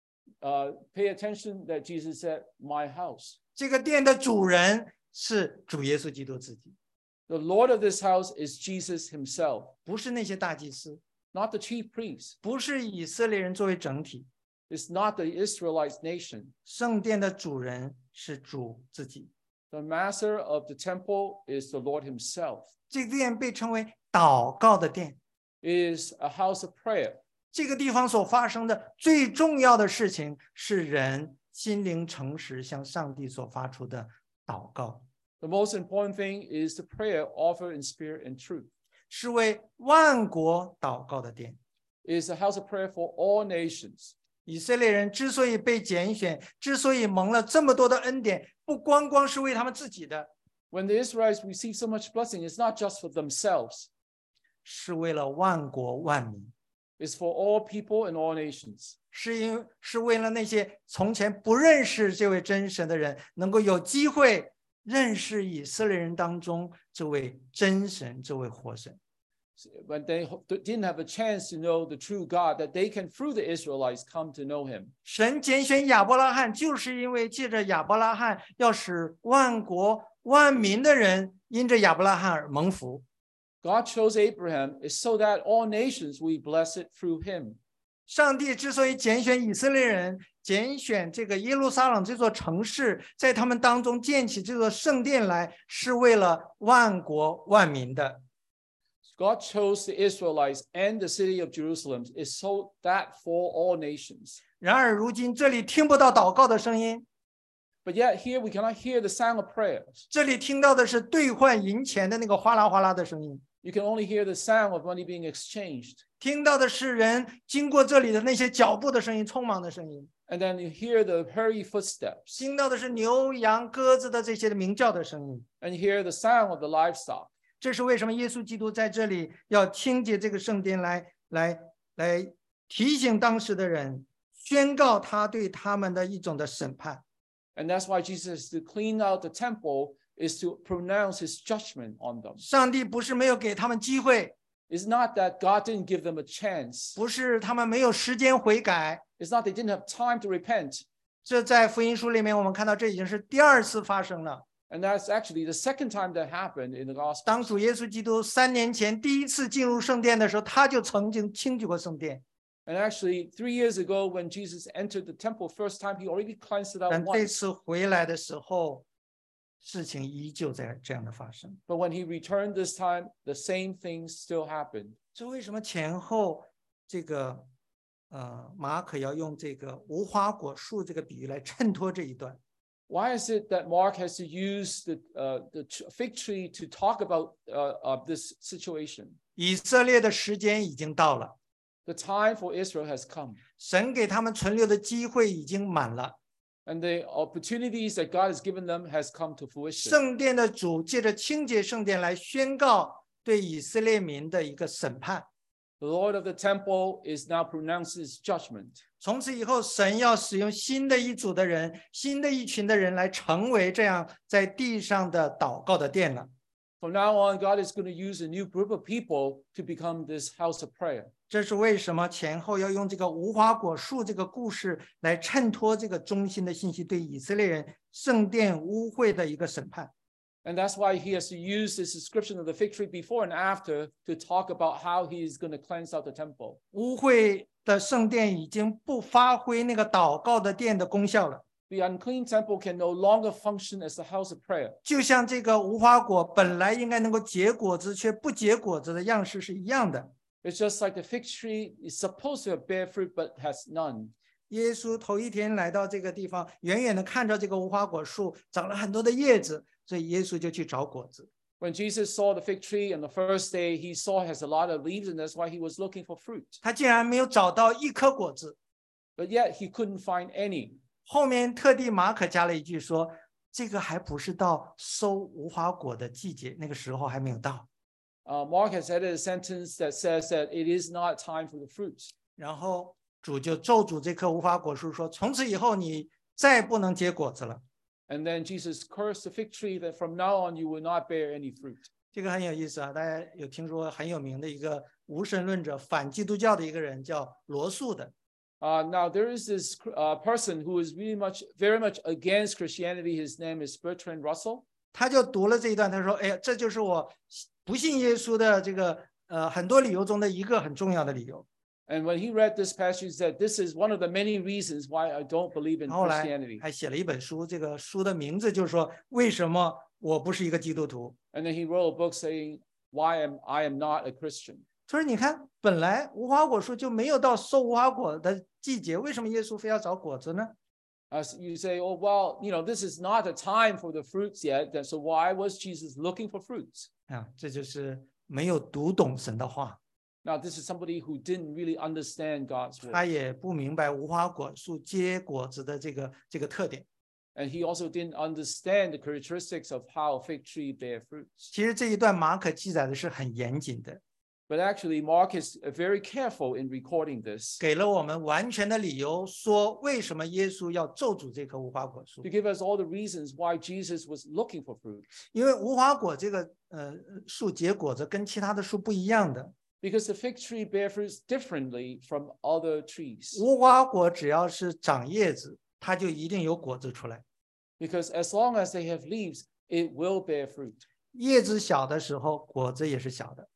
Speaker 2: Uh, pay attention that Jesus said, my house.
Speaker 1: 这个殿的主人是主耶稣基督自己，
Speaker 2: The Lord of this house is Jesus himself,
Speaker 1: 不是那些大祭司，
Speaker 2: not the chief priests.
Speaker 1: 不是以色列人作为整体。
Speaker 2: It's not the Israelite nation.
Speaker 1: 圣殿的主人是主自己。
Speaker 2: The master of the temple is the Lord himself.
Speaker 1: 这个殿被称为祷告的殿。
Speaker 2: It is a house of prayer.
Speaker 1: 这个地方所发生的最重要的事情是人心灵诚实向上帝所发出的祷告，
Speaker 2: The most important thing is the prayer offered in spirit and truth.
Speaker 1: 是为万国祷告的殿。
Speaker 2: It is a house of prayer for all nations.
Speaker 1: 以色列人之所以被拣选，之所以蒙了这么多的恩典，不光光是为他们自己的，
Speaker 2: When the Israelites receive so much blessing, it's not just for themselves.
Speaker 1: 是为了万国万民，
Speaker 2: It's for all people and all nations.
Speaker 1: 是因是为了那些从前不认识这位真神的人，能够有机会认识以色列人当中这位真神，这位活神。
Speaker 2: When they didn't have a chance to know the true God, that they can, through the Israelites, come to know him.
Speaker 1: 神拣选亚伯拉罕，就是因为借着亚伯拉罕，要使万国万民的人因着亚伯拉罕而蒙福。
Speaker 2: God chose Abraham is so that all nations will be blessed through him.
Speaker 1: 上帝之所以拣选以色列人，拣选这个耶路撒冷这座城市，在他们当中建起这座圣殿来，是为了万国万民的。
Speaker 2: God chose the Israelites and the city of Jerusalem is so that for all nations.
Speaker 1: 然而如今这里听不到祷告的声音，
Speaker 2: But yet here we cannot hear the sound of prayers.
Speaker 1: 这里听到的是兑换银钱的那个哗啦哗啦的声音，
Speaker 2: You can only hear the sound of money being exchanged.
Speaker 1: 听到的是人经过这里的那些脚步的声音，匆忙的声音，
Speaker 2: And then you hear the hurried footsteps.
Speaker 1: 听到的是牛羊鸽子的这些的鸣叫的声音。
Speaker 2: And you hear the sound of the livestock.
Speaker 1: 这是为什么耶稣基督在这里要清洁这个圣殿来，来来提醒当时的人，宣告他对他们的一种的审判。
Speaker 2: And that's why Jesus, to clean out the temple, is to pronounce his judgment on them.
Speaker 1: 上帝不是没有给他们机会，
Speaker 2: It's not that God didn't give them a chance.
Speaker 1: 不是他们没有时间悔改。
Speaker 2: It's not they didn't have time to repent.
Speaker 1: 这在福音书里面我们看到，这已经是第二次发生了。
Speaker 2: And that's actually the second time that happened in the gospel.
Speaker 1: 当主耶稣基督三年前第一次进入圣殿的时候，他就曾经清洁过圣殿。
Speaker 2: And actually, three years ago, when Jesus entered the temple first time, he already cleansed it out
Speaker 1: 但这
Speaker 2: once.
Speaker 1: 次回来的时候，事情依旧在这样的发生。
Speaker 2: But when he returned this time, the same things still happened.
Speaker 1: 这为什么前后这个呃马可要用这个无花果树这个比喻来衬托这一段？
Speaker 2: Why is it that Mark has to use the, uh, the fig tree to talk about uh, uh, this situation?
Speaker 1: 以色列的时间已经到了，
Speaker 2: The time for Israel has come.
Speaker 1: 神给他们存留的机会已经满了。
Speaker 2: And the opportunities that God has given them has come to fruition.
Speaker 1: 圣殿的主借着清洁圣殿来宣告对以色列民的一个审判。
Speaker 2: The Lord of the temple is now pronounced his judgment.
Speaker 1: 从此以后，神要使用新的一组的人，新的一群的人来成为这样在地上的祷告的殿了。
Speaker 2: From now on, God is going to use a new group of people to become this house of prayer.
Speaker 1: 这是为什么前后要用这个无花果树这个故事来衬托这个中心的信息，对以色列人圣殿污秽的一个审判。
Speaker 2: And that's why he has to use this description of the fig tree before and after to talk about how he is going to cleanse out the temple.
Speaker 1: 污秽的圣殿已经不发挥那个祷告的殿的功效了，
Speaker 2: The unclean temple can no longer function as the house of prayer.
Speaker 1: 就像这个无花果本来应该能够结果子却不结果子的样式是一样的。
Speaker 2: It's just like the fig tree is supposed to have bear fruit but has none.
Speaker 1: 耶稣头一天来到这个地方，远远的看着这个无花果树长了很多的叶子，所以耶稣就去找果子。
Speaker 2: When Jesus saw the fig tree on the first day, he saw it has a lot of leaves, and that's why he was looking for fruit.
Speaker 1: 他竟然没有找到一颗果子，
Speaker 2: But yet he couldn't find any.
Speaker 1: 后面特地马可加了一句说，这个还不是到收无花果的季节，那个时候还没有到。
Speaker 2: Uh, Mark has added a sentence that says that it is not time for the fruits.
Speaker 1: 然后主就咒诅这棵无花果树说，从此以后你再不能结果子了。
Speaker 2: And then Jesus cursed the fig tree that from now on you will not bear any fruit.
Speaker 1: 这个很有意思啊，大家有听说很有名的一个无神论者，反基督教的一个人叫罗素的。
Speaker 2: Uh, now there is this uh, person who is really much, very much against Christianity. His name is Bertrand Russell.
Speaker 1: 他就读了这一段，他说：“哎呀，这就是我不信耶稣的这个呃很多理由中的一个很重要的理由。”
Speaker 2: And when he read this passage, he said, "This is one of the many reasons why I don't believe in
Speaker 1: 后来
Speaker 2: Christianity."
Speaker 1: 还写了一本书，这个书的名字就是说为什么我不是一个基督徒。
Speaker 2: And then he wrote a book saying, "Why am I am not a Christian?"
Speaker 1: 他说：“你看，本来无花果树就没有到收无花果的季节，为什么耶稣非要找果子呢？”
Speaker 2: As you say, "Oh well, you know, this is not the time for the fruits yet. Then so why was Jesus looking for fruits?"
Speaker 1: 啊，这就是没有读懂神的话，
Speaker 2: Now, this is somebody who didn't really understand God's
Speaker 1: 他
Speaker 2: word,
Speaker 1: 也不明白无花果树结果子的这个这个特点。
Speaker 2: and he also didn't understand the characteristics of how a fig tree bear fruits.
Speaker 1: 其实这一段马可记载的是很严谨的，
Speaker 2: But actually, Mark is very careful in recording this
Speaker 1: 给了我们完全的理由，说为什么耶稣要咒诅这棵无花果树
Speaker 2: to。give us all the reasons why Jesus was looking for fruit.
Speaker 1: 因为无花果这个呃树结果子跟其他的树不一样的，
Speaker 2: Because the fig tree bear fruits differently from other trees.
Speaker 1: 无花果只要是长叶子，它就一定有果子出来。
Speaker 2: Because as long as they have leaves, it will bear fruit.
Speaker 1: 叶子小的时候，果子也是小的。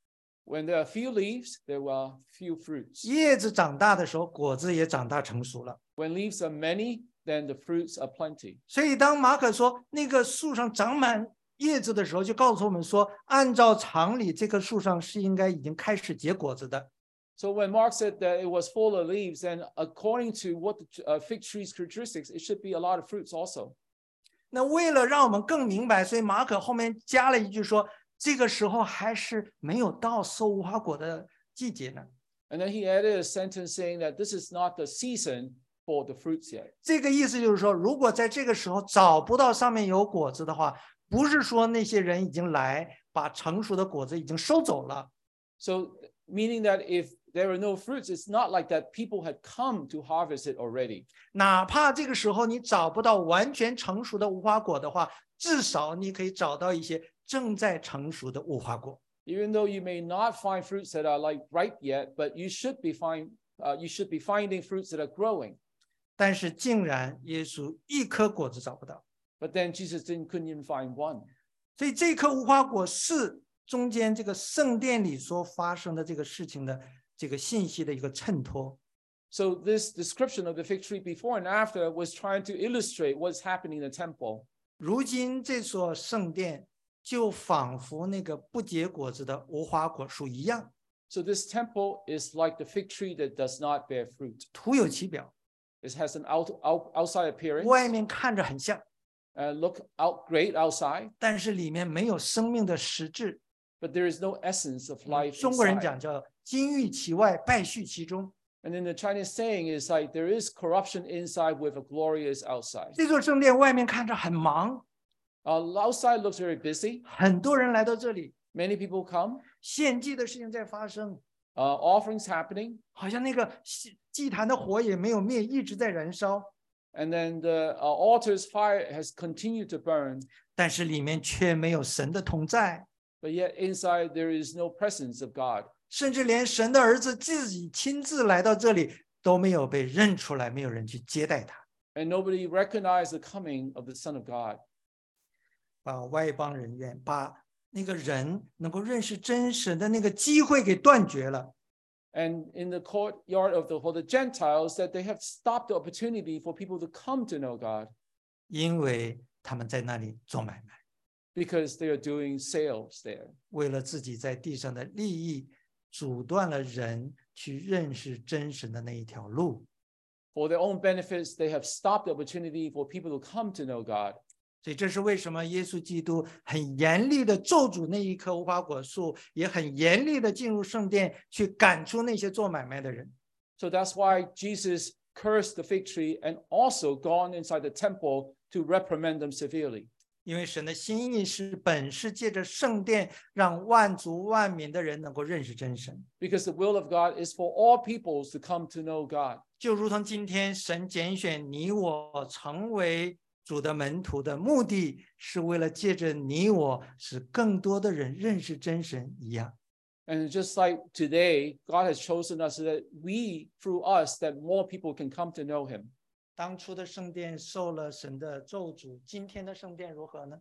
Speaker 2: When there are few leaves, there are few fruits.
Speaker 1: 叶子长大的时候，果子也长大成熟了。
Speaker 2: When leaves are many, then the fruits are plenty.
Speaker 1: 所以当马可说那个树上长满叶子的时候，就告诉我们说，按照常理，这棵树上是应该已经开始结果子的。
Speaker 2: So when Mark said that it was full of leaves, then according to what the uh, fig tree's characteristics, it should be a lot of fruits also.
Speaker 1: 那为了让我们更明白，所以马可后面加了一句说，这个时候还是没有到收无花果的季节呢。
Speaker 2: And then he added a sentence saying that this is not the season for the fruits yet.
Speaker 1: 这个意思就是说，如果在这个时候找不到上面有果子的话，不是说那些人已经来把成熟的果子已经收走了。
Speaker 2: So meaning that if there are no fruits, it's not like that people had come to harvest it already.
Speaker 1: 哪怕这个时候你找不到完全成熟的无花果的话，至少你可以找到一些正在成熟的无花果。
Speaker 2: Even though you may not find fruits that are like ripe yet, but you should be find uh, you should be finding fruits that are growing.
Speaker 1: 但是竟然耶稣一颗果子找不到，
Speaker 2: But then Jesus didn't couldn't even find one.
Speaker 1: 所以这颗无花果是中间这个圣殿里所发生的这个事情的这个信息的一个衬托。
Speaker 2: So this description of the fig tree before and after was trying to illustrate what's happening in the temple.
Speaker 1: 如今这所圣殿就仿佛那个不结果子的无花果树一样，
Speaker 2: So this temple is like the fig tree that does not bear fruit.
Speaker 1: 徒有其表，
Speaker 2: It has an out, out, outside appearance,
Speaker 1: 外面看着很像，
Speaker 2: uh, look out great outside,
Speaker 1: 但是里面没有生命的实质。
Speaker 2: but there is no essence of life
Speaker 1: 中国人
Speaker 2: inside.
Speaker 1: 讲叫金玉其外，败絮其中。
Speaker 2: And then the Chinese saying is like there is corruption inside with a glorious outside.
Speaker 1: 这座圣殿外面看着很忙，
Speaker 2: Uh, outside looks very busy.
Speaker 1: 很多人来到这里，
Speaker 2: Many people come,
Speaker 1: 献祭的事情在发生，
Speaker 2: uh, offerings happening,
Speaker 1: 好像那个祭祭坛的火也没有灭，一直在燃烧，
Speaker 2: and then the uh, altar's fire has continued to burn,
Speaker 1: 但是里面却没有神的同在，
Speaker 2: but yet inside there is no presence of God.
Speaker 1: 甚至连神的儿子自己亲自来到这里都没有被认出来，没有人去接待他，
Speaker 2: And nobody recognized the coming of the Son of God.
Speaker 1: 把外邦人员把那个人能够认识真神的那个机会给断绝了。
Speaker 2: And in the courtyard of the, for the Gentiles, that they have stopped the opportunity for people to come to know God
Speaker 1: 因为他们在那里做买卖，
Speaker 2: because they are doing sales there.
Speaker 1: 为了自己在地上的利益，阻断了人去认识真神的那一条路。
Speaker 2: For their own benefits, they have stopped the opportunity for people to come to know God.
Speaker 1: 所以这是为什么耶稣基督很严厉的咒诅那一棵无花果树，也很严厉的进入圣殿去赶出那些做买卖的人。
Speaker 2: So that's why Jesus cursed the fig tree and also gone inside the temple to reprimand them severely.
Speaker 1: 因为神的心意是本是借着圣殿，让万族万民的人能够认识真神。
Speaker 2: Because the will of God is for all peoples to come to know God.
Speaker 1: 就如同今天神拣选你我成为主的门徒的目的，是为了借着你我，使更多的人认识真神一样。
Speaker 2: And just like today, God has chosen us so that we, through us, that more people can come to know him.
Speaker 1: 当初的圣殿受了神的咒诅，今天的圣殿如何呢？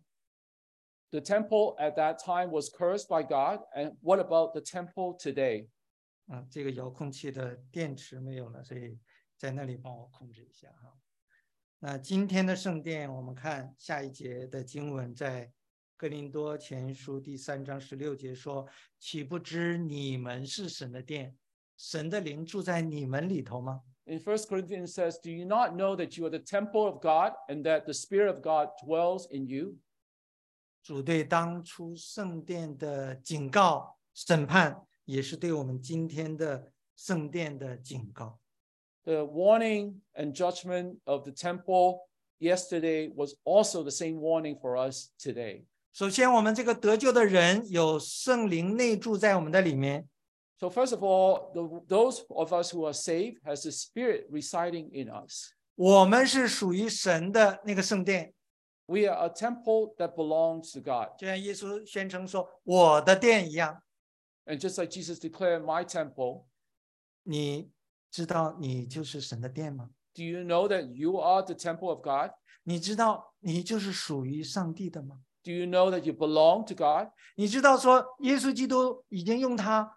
Speaker 2: The temple at that time was cursed by God. And what about the temple today?
Speaker 1: 啊，这个遥控器的电池没有了，所以在那里帮我控制一下哈。那今天的圣殿，我们看下一节的经文，在哥林多前书第三章十六节说：“岂不知你们是神的殿，神的灵住在你们里头吗？”
Speaker 2: In First Corinthians says, do you not know that you are the temple of God and that the Spirit of God dwells in you?
Speaker 1: 主对当初圣殿的警告、审判，也是对我们今天的圣殿的警告。
Speaker 2: The warning and judgment of the temple yesterday was also the same warning for us today.
Speaker 1: 首先，我们这个得救的人有圣灵内住在我们的里面。
Speaker 2: So first of all, the, those of us who are saved has the Spirit residing in us.
Speaker 1: 我们是属于神的那个圣殿，
Speaker 2: We are a temple that belongs to God.
Speaker 1: 就像耶稣宣称说：“我的殿一样。
Speaker 2: And just like Jesus declared, my temple, ”
Speaker 1: 你知道你就是神的殿吗？
Speaker 2: do you know that you are the temple of God?
Speaker 1: 你知道你就是属于上帝的吗？
Speaker 2: Do you know that you belong to God?
Speaker 1: 你知道说耶稣基督已经用他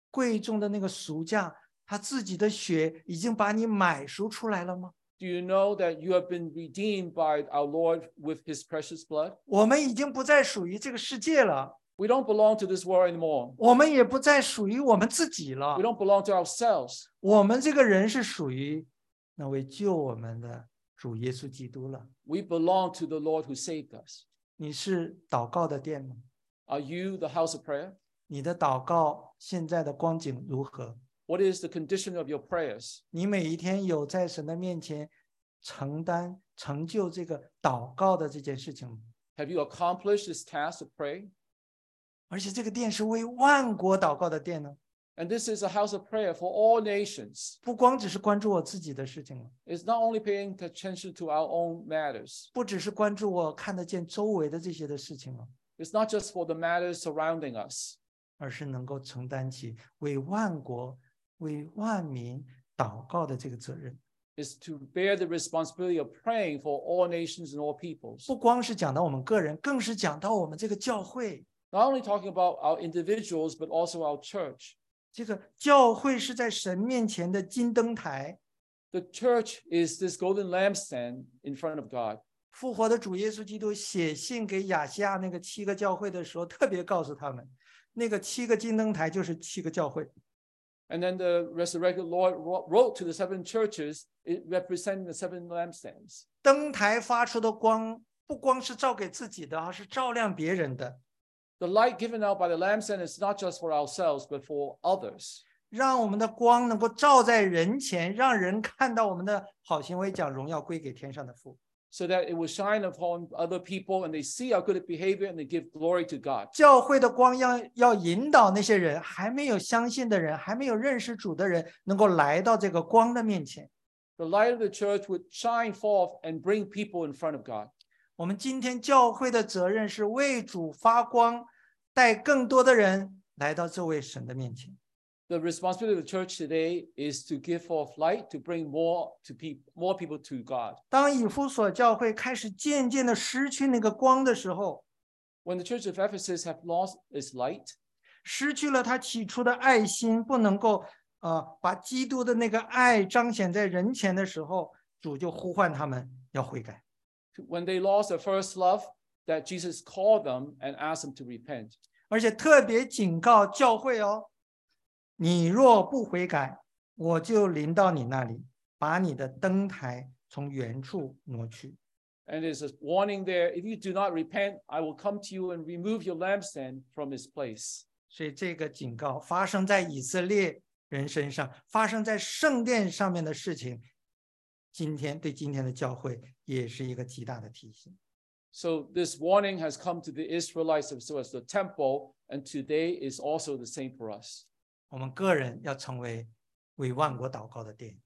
Speaker 1: 贵重的那个赎价，他自己的血已经把你买赎出来了吗？
Speaker 2: Do you know that you have been redeemed by our Lord with his precious blood?
Speaker 1: 我们已经不再属于这个世界了，
Speaker 2: We don't belong to this world anymore.
Speaker 1: 我们也不再属于我们自己了
Speaker 2: We，don't belong to ourselves.
Speaker 1: 我们这个人是属于那位救我们的主耶稣基督了。
Speaker 2: We belong to the Lord who saved us.
Speaker 1: 你是祷告的殿吗？
Speaker 2: Are you the house of prayer?
Speaker 1: 你的祷告现在的光景如何？
Speaker 2: What is the condition of your prayers?
Speaker 1: 你每一天有在神的面前承担成就这个祷告的这件事情吗？
Speaker 2: Have you accomplished this task of praying?
Speaker 1: 而且这个殿是为万国祷告的殿呢，
Speaker 2: And this is a house of prayer for all nations.
Speaker 1: 不光只是关注我自己的事情了，
Speaker 2: It's not only paying attention to our own matters.
Speaker 1: 不只是关注我看得见周围的这些的事情了，
Speaker 2: It's not just for the matters surrounding us,
Speaker 1: 而是能够承担起为万国、为万民祷告的这个责任。
Speaker 2: is to bear the responsibility of praying for all nations and all peoples.
Speaker 1: 不光是讲到我们个人，更是讲到我们这个教会。
Speaker 2: Not only talking about our individuals, but also our church.
Speaker 1: 这个教会是在神面前的金灯台，
Speaker 2: The church is this golden lampstand in front of God.
Speaker 1: 复活的主耶稣基督写信给亚细亚那个七个教会的时候，特别告诉他们，那个七个金灯台就是七个教会。
Speaker 2: And then the resurrected Lord wrote to the seven churches, it representing the seven lampstands.
Speaker 1: 灯台发出的光，不光是照给自己的，而是照亮别人的，
Speaker 2: The light given out by the lampstand is not just for ourselves, but for others.
Speaker 1: 让我们的光能够照在人前，让人看到我们的好行为，将荣耀归给天上的父。
Speaker 2: So that it will shine upon other people and they see our good behavior and they give glory to God.
Speaker 1: 教会的光要要引导那些人还没有相信的人，还没有认识主的人，能够来到这个光的面前。
Speaker 2: The light of the church would shine forth and bring people in front of God.
Speaker 1: 我们今天教会的责任是为主发光，带更多的人来到这位神的面前。
Speaker 2: The responsibility of the church today is to give forth light to bring more to people, more people to God.
Speaker 1: 当以弗所教会开始渐渐的失去那个光的时候，
Speaker 2: When the church of Ephesus have lost its light,
Speaker 1: 失去了他起初的爱心，不能够呃把基督的那个爱彰显在人前的时候，主就呼唤他们要悔改。
Speaker 2: when they lost their first love, that Jesus called them and asked them to repent.
Speaker 1: 而且特别警告教会哦，你若不悔改，我就临到你那里，把你的灯台从原处挪去。
Speaker 2: And there's a warning there, if you do not repent, I will come to you and remove your lampstand from its place.
Speaker 1: 所以这个警告发生在以色列人身上，发生在圣殿上面的事情，今天对今天的教会也是一个极大的提醒。
Speaker 2: So this warning has come to the Israelites as well as the temple, and today is also the same for us.
Speaker 1: 我们个人要成为为万国祷告的殿，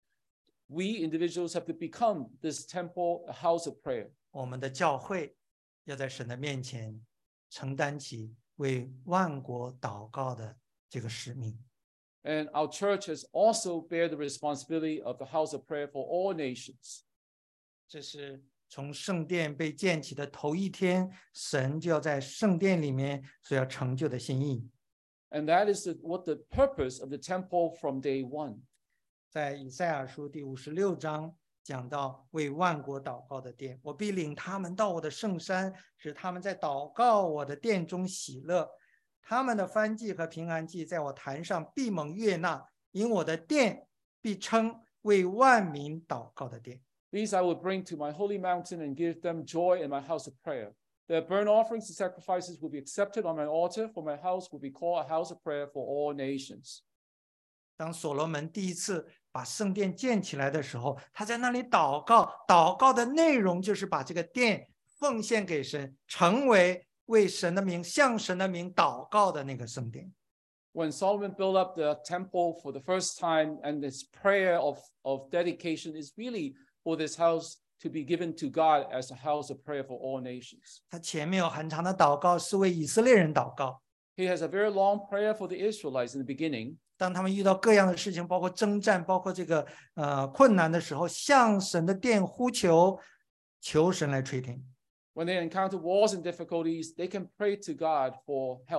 Speaker 2: We individuals have to become this temple, a house of prayer.
Speaker 1: 我们的教会要在神的面前承担起为万国祷告的这个使命。
Speaker 2: And our church has also bear the responsibility of the house of prayer for all nations.
Speaker 1: 这是从圣殿被建起的头一天，神就要在圣殿里面所要成就的心意。
Speaker 2: And that is the, what the purpose of the temple from day one.
Speaker 1: 在以赛亚书第五十六章讲到为万国祷告的殿，我必领他们到我的圣山，使他们在祷告我的殿中喜乐。他们的燔祭和平安祭在我坛上必蒙悦纳，因我的殿必称为万民祷告的殿。
Speaker 2: These I will bring to my holy mountain and give them joy in my house of prayer. Their burnt offerings and sacrifices will be accepted on my altar, for my house will be called a house of prayer for all nations.
Speaker 1: 当所罗门第一次把圣殿建起来的时候，他在那里祷告，祷告的内容就是把这个殿奉献给神，成为为神的名、向神的名祷告的那个圣殿。
Speaker 2: When Solomon built up the temple for the first time, and this prayer of, of dedication is really for this house to be given to God as a house of prayer for all nations.
Speaker 1: 他前面有很长的祷告是为以色列人祷告，
Speaker 2: He has a very long prayer for the Israelites in the beginning.
Speaker 1: 当他们遇到各样的事情，包括征战，包括这个呃困难的时候，向神的殿呼求，求神来垂听。
Speaker 2: When they encounter wars and difficulties, they can pray to God for help.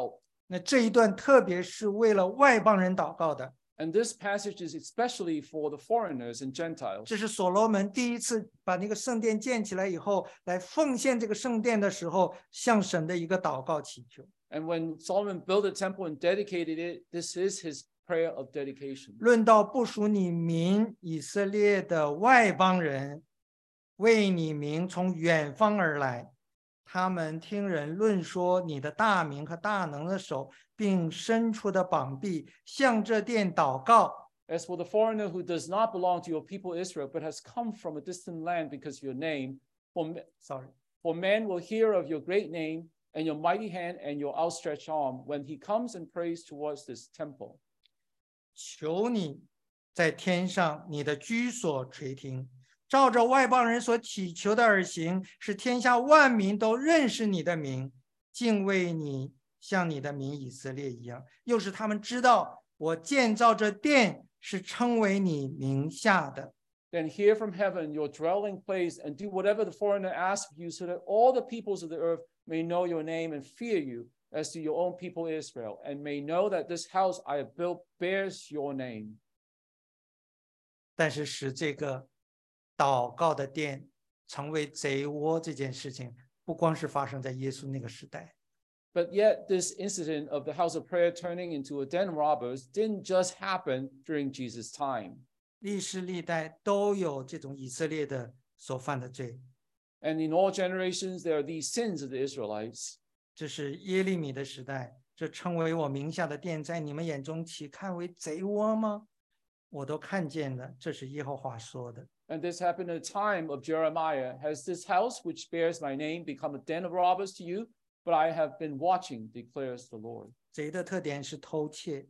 Speaker 1: 那这一段特别是为了外邦人祷告的。
Speaker 2: And this passage is especially for the foreigners and Gentiles.
Speaker 1: 这是所罗门第一次把那个圣殿建起来以后，来奉献这个圣殿的时候，向神的一个祷告祈求。
Speaker 2: And when Solomon built the temple and dedicated it, this is his prayer of dedication.
Speaker 1: 论到不属你民以色列的外邦人，为你名从远方而来，他们听人论说你的大名和大能的手，并伸出的膀臂，向这殿祷告。
Speaker 2: As for the foreigner who does not belong to your people Israel, but has come from a distant land because of your name, for,
Speaker 1: Sorry.
Speaker 2: for men will hear of your great name and your mighty hand and your outstretched arm when he comes and prays towards this temple.
Speaker 1: 求你在天上你的居所垂听，照着外邦人所祈求的而行，使天下万民都认识你的名，敬畏你，像你的民以色列一样，又使他们知道我建造这殿是称为你名下的。
Speaker 2: Then hear from heaven your dwelling place and do whatever the foreigner asks of you, so that all the peoples of the earth may know your name and fear you, as to your own people Israel, and may know that this house I have built bears your name.
Speaker 1: 但是使这个祷告的殿成为贼窝这件事情，不光是发生在耶稣那个时代。
Speaker 2: But yet this incident of the house of prayer turning into a den of robbers didn't just happen during Jesus' time.
Speaker 1: 历世历代都有这种以色列的所犯的罪。
Speaker 2: And in all generations, there are these sins of the Israelites.
Speaker 1: 这是耶利米的时代，这称为我名下的殿，在你们眼中岂看为贼窝吗？我都看见了，这是耶和华说的。
Speaker 2: And this happened in the time of Jeremiah. Has this house, which bears my name, become a den of robbers to you? But I have been watching, declares the Lord.
Speaker 1: 贼的特点是偷窃，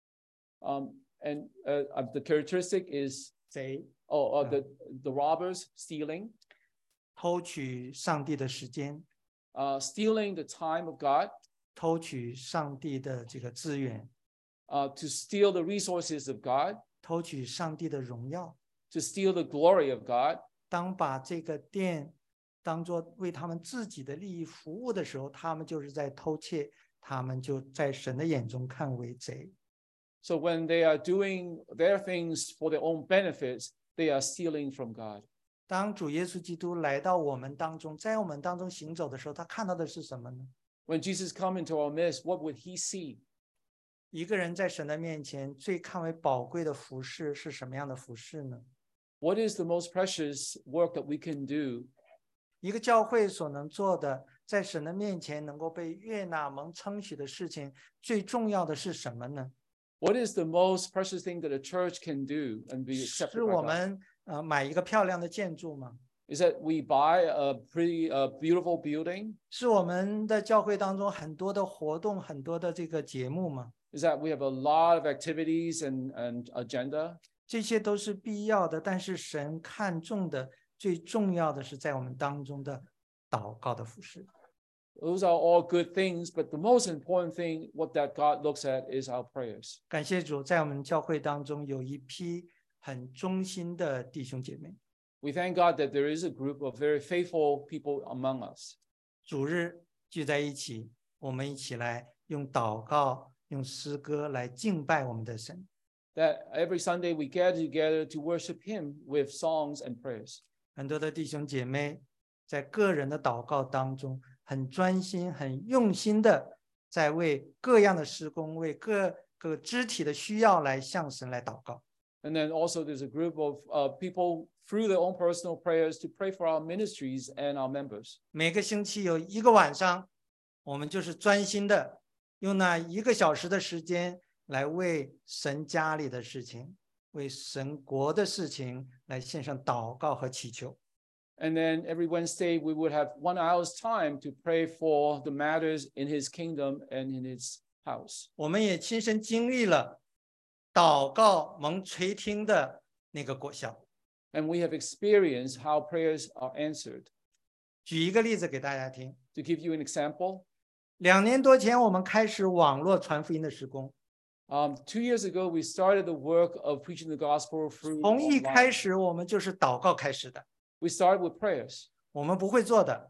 Speaker 2: Um, and uh, uh, the characteristic is
Speaker 1: 贼
Speaker 2: oh, uh, the, the robbers stealing,
Speaker 1: 偷取上帝的时间，
Speaker 2: uh, stealing the time of God,
Speaker 1: 偷取上帝的这个资源，
Speaker 2: uh, to steal the resources of God,
Speaker 1: 偷取上帝的荣耀。
Speaker 2: to steal the glory of God.
Speaker 1: 当把这个殿当作为他们自己的利益服务的时候，他们就是在偷窃，他们就在神的眼中看为贼。
Speaker 2: So when they are doing their things for their own benefits, they are stealing from God.
Speaker 1: 当主耶稣基督来到我们当中，在我们当中行走的时候，他看到的是什么呢？
Speaker 2: When Jesus come into our midst, what would he see?
Speaker 1: 一个人在神的面前最看为宝贵的服事是什么样的服事呢？
Speaker 2: What is the most precious work that we can do?
Speaker 1: 一个教会所能做的，在神的面前能够被悦纳、蒙称许的事情，最重要的是什么呢？
Speaker 2: What is the most precious thing that a church can do and be
Speaker 1: 是
Speaker 2: accepted
Speaker 1: 我
Speaker 2: by God?
Speaker 1: 们呃买一个漂亮的建筑吗？
Speaker 2: Is that we buy a pretty, uh, beautiful building?
Speaker 1: 是我们的教会当中很多的活动、很多的这个节目吗？
Speaker 2: Is that we have a lot of activities and, and agenda?
Speaker 1: 这些都是必要的，但是神看重的、最重要的是在我们当中的祷告的服事。
Speaker 2: Those are all good things, but the most important thing, what that God looks at, is our prayers.
Speaker 1: 感谢主，在我们教会当中有一批很忠心的弟兄姐妹。
Speaker 2: We thank God that there is a group of very faithful people among us.
Speaker 1: 主日聚在一起，我们一起来用祷告、用诗歌来敬拜我们的神。
Speaker 2: That every Sunday we gather together to worship Him with songs and prayers.
Speaker 1: 很多的弟兄姐妹在个人的祷告当中，很专心、很用心的在为各样的事工、为各个肢体的需要来向神来祷告。
Speaker 2: And then also there's a group of uh, people through their own personal prayers to pray for our ministries and our members.
Speaker 1: 每个星期有一个晚上，我们就是专心的用那一个小时的时间来为神家里的事情、为神国的事情来献上祷告和祈求。
Speaker 2: And then every Wednesday we would have one hour's time to pray for the matters in His kingdom and in His house.
Speaker 1: 我们也亲身经历了祷告蒙垂听的那个果效。
Speaker 2: And we have experienced how prayers are answered.
Speaker 1: 举一个例子给大家听。
Speaker 2: To give you an example,
Speaker 1: 两年多前，我们开始网络传福音的施工。
Speaker 2: um, two years ago we started the work of preaching the gospel through
Speaker 1: 从一
Speaker 2: online.
Speaker 1: 开始，我们就是祷告开始的。
Speaker 2: We started with prayers.
Speaker 1: 我们不会做的，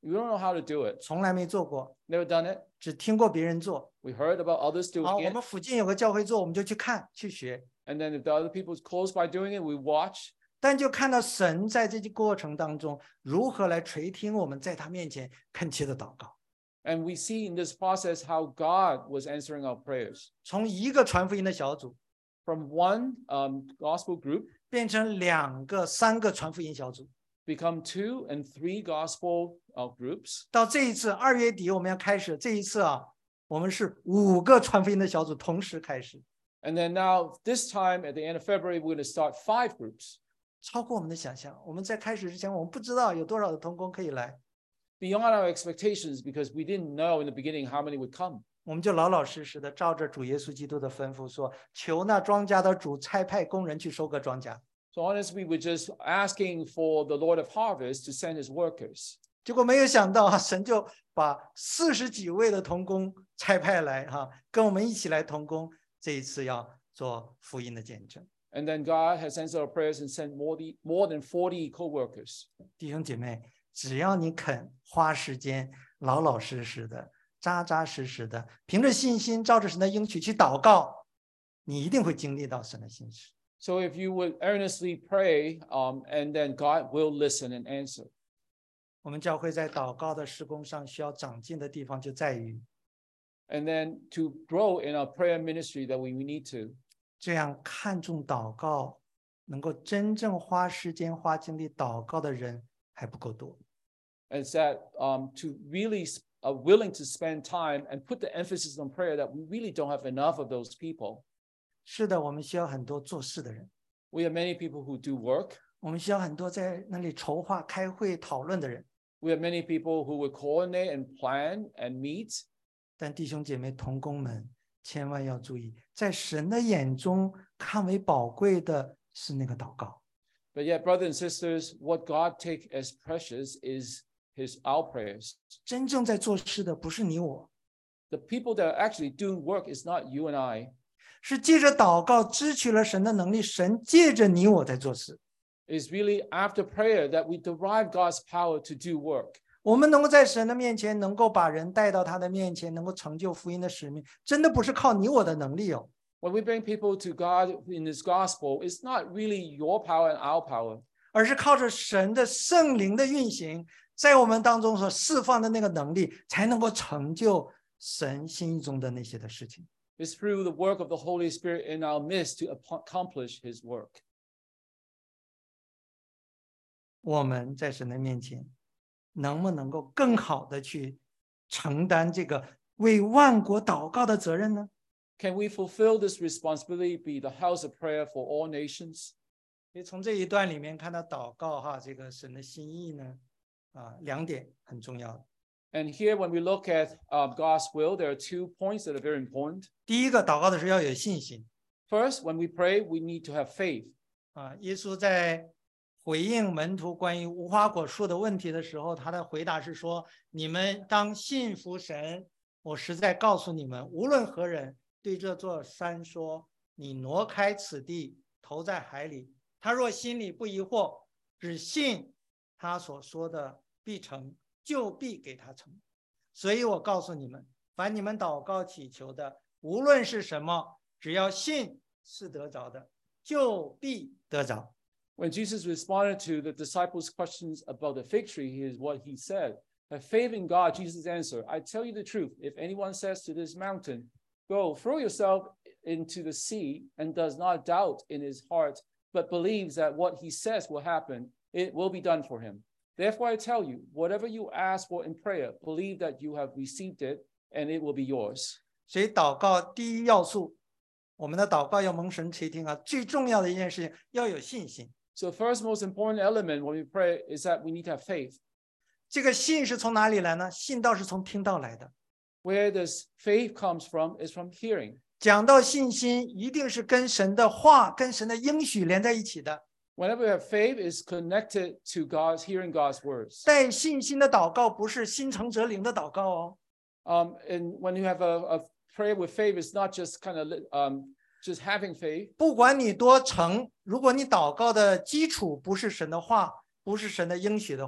Speaker 2: We don't know how to do it.
Speaker 1: 从来没做过，
Speaker 2: Never done it.
Speaker 1: 只听过别人做。
Speaker 2: We heard about others
Speaker 1: 好，
Speaker 2: doing
Speaker 1: 我
Speaker 2: it.
Speaker 1: 们附近有个教会做，我们就去看去学。
Speaker 2: And then if the other people's close by doing it, we watch.
Speaker 1: 但就看到神在这些过程当中如何来垂听我们在他面前恳切的祷告。
Speaker 2: And we see in this process how God was answering our prayers.
Speaker 1: 从一个传福音的小组
Speaker 2: From one um, gospel group
Speaker 1: 变成两个、三个传福音小组，
Speaker 2: become two and three gospel uh, groups.
Speaker 1: 到这一次二月底我们要开始，这一次啊，我们是五个传福音的小组同时开始，
Speaker 2: And then now this time at the end of February, we're going to start five groups.
Speaker 1: 超过我们的想象。我们在开始之前，我们不知道有多少的同工可以来，
Speaker 2: Beyond our expectations, because we didn't know in the beginning how many would come.
Speaker 1: 我们就老老实实的照着主耶稣基督的吩咐说，求那庄稼的主差派工人去收割庄稼。
Speaker 2: So honestly, we were just asking for the Lord of harvest to send his workers.
Speaker 1: 结果没有想到啊，神就把四十几位的同工差派来哈、啊，跟我们一起来同工，这一次要做福音的见证。
Speaker 2: And then God has answered our prayers and sent more, the, more than forty co-workers.
Speaker 1: 弟兄姐妹，只要你肯花时间，老老实实的、扎扎实实的，凭着信心，照着神的应许去祷告，你一定会经历到神的信实。
Speaker 2: So if you would earnestly pray, um, and then God will listen and answer.
Speaker 1: 我们教会在祷告的事工上需要长进的地方就在于，
Speaker 2: And then to grow in our prayer ministry that we, we need to.
Speaker 1: 这样看重祷告，能够真正花时间、花精力祷告的人还不够多。
Speaker 2: Is that um, to really are willing to spend time and put the emphasis on prayer that we really don't have enough of those people.
Speaker 1: 是的，我们需要很多做事的人，
Speaker 2: We have many people who do work.
Speaker 1: 我们需要很多在那里筹划、开会、讨论的人。
Speaker 2: We have many people who would coordinate and plan and meet.
Speaker 1: 但弟兄姐妹、同工们，千万要注意，在神的眼中看为宝贵的是那个祷告。
Speaker 2: But yet, brothers and sisters, what God takes as precious is his our prayers.
Speaker 1: 真正在做事的不是你我，
Speaker 2: The people that are actually doing work is not you and I.
Speaker 1: 是借着祷告支取了神的能力，神借着你我在做事。
Speaker 2: It's really after prayer that we derive God's power to do work.
Speaker 1: 我们能够在神的面前，能够把人带到他的面前，能够成就福音的使命，真的不是靠你我的能力哦，
Speaker 2: When we bring people to God in this gospel, it's not really your power and our power.
Speaker 1: 而是靠着神的圣灵的运行，在我们当中所释放的那个能力，才能够成就神心意中的那些的事情。
Speaker 2: It's through the work of the Holy Spirit in our midst to accomplish his work.
Speaker 1: 我们在神的面前，能不能够更好的去承担这个为万国祷告的责任呢？
Speaker 2: Can we fulfill this responsibility, be the house of prayer for all nations?
Speaker 1: 所以从这一段里面看到祷告哈，这个神的心意呢，啊，两点很重要的。
Speaker 2: And here, when we look at uh, God's will, there are two points that are very important.
Speaker 1: 第一个，祷告的时候要有信心
Speaker 2: First, when we pray, we need to have faith.
Speaker 1: 啊。耶稣在回应门徒关于无花果树的问题的时候，他的回答是说：“你们当信服神。我实在告诉你们，无论何人对这座山说：‘你挪开此地，投在海里’，他若心里不疑惑，只信他所说的必成，就必给他成。所以我告诉你们，凡你们祷告祈求的，无论是什么，只要信是得着的，就必得着。”
Speaker 2: When Jesus responded to the disciples' questions about the fig tree, here's what he said. Have faith in God, Jesus answered, I tell you the truth. If anyone says to this mountain, go, throw yourself into the sea, and does not doubt in his heart, but believes that what he says will happen, it will be done for him. Therefore, I tell you, whatever you ask for in prayer, believe that you have received it, and it will be yours.
Speaker 1: 所以祷告第一要素，我们的祷告要蒙神垂听啊，最重要的一件事情要有信心。
Speaker 2: So first most important element when we pray is that we need to have faith.
Speaker 1: 这个信是从哪里来呢？信道是从听道来的。
Speaker 2: Where this faith comes from is from hearing.
Speaker 1: 讲到信心，一定是跟神的话、跟神的应许连在一起的。
Speaker 2: Whenever we have faith, is connected to God's hearing God's words.
Speaker 1: 带信心的祷告不是心诚则灵的祷告哦。
Speaker 2: Um, and when you have a, a prayer with faith, it's not just kind of um, just having faith.
Speaker 1: 不管你多诚，如果你祷告的基础不是神的话，不是神的应许的话，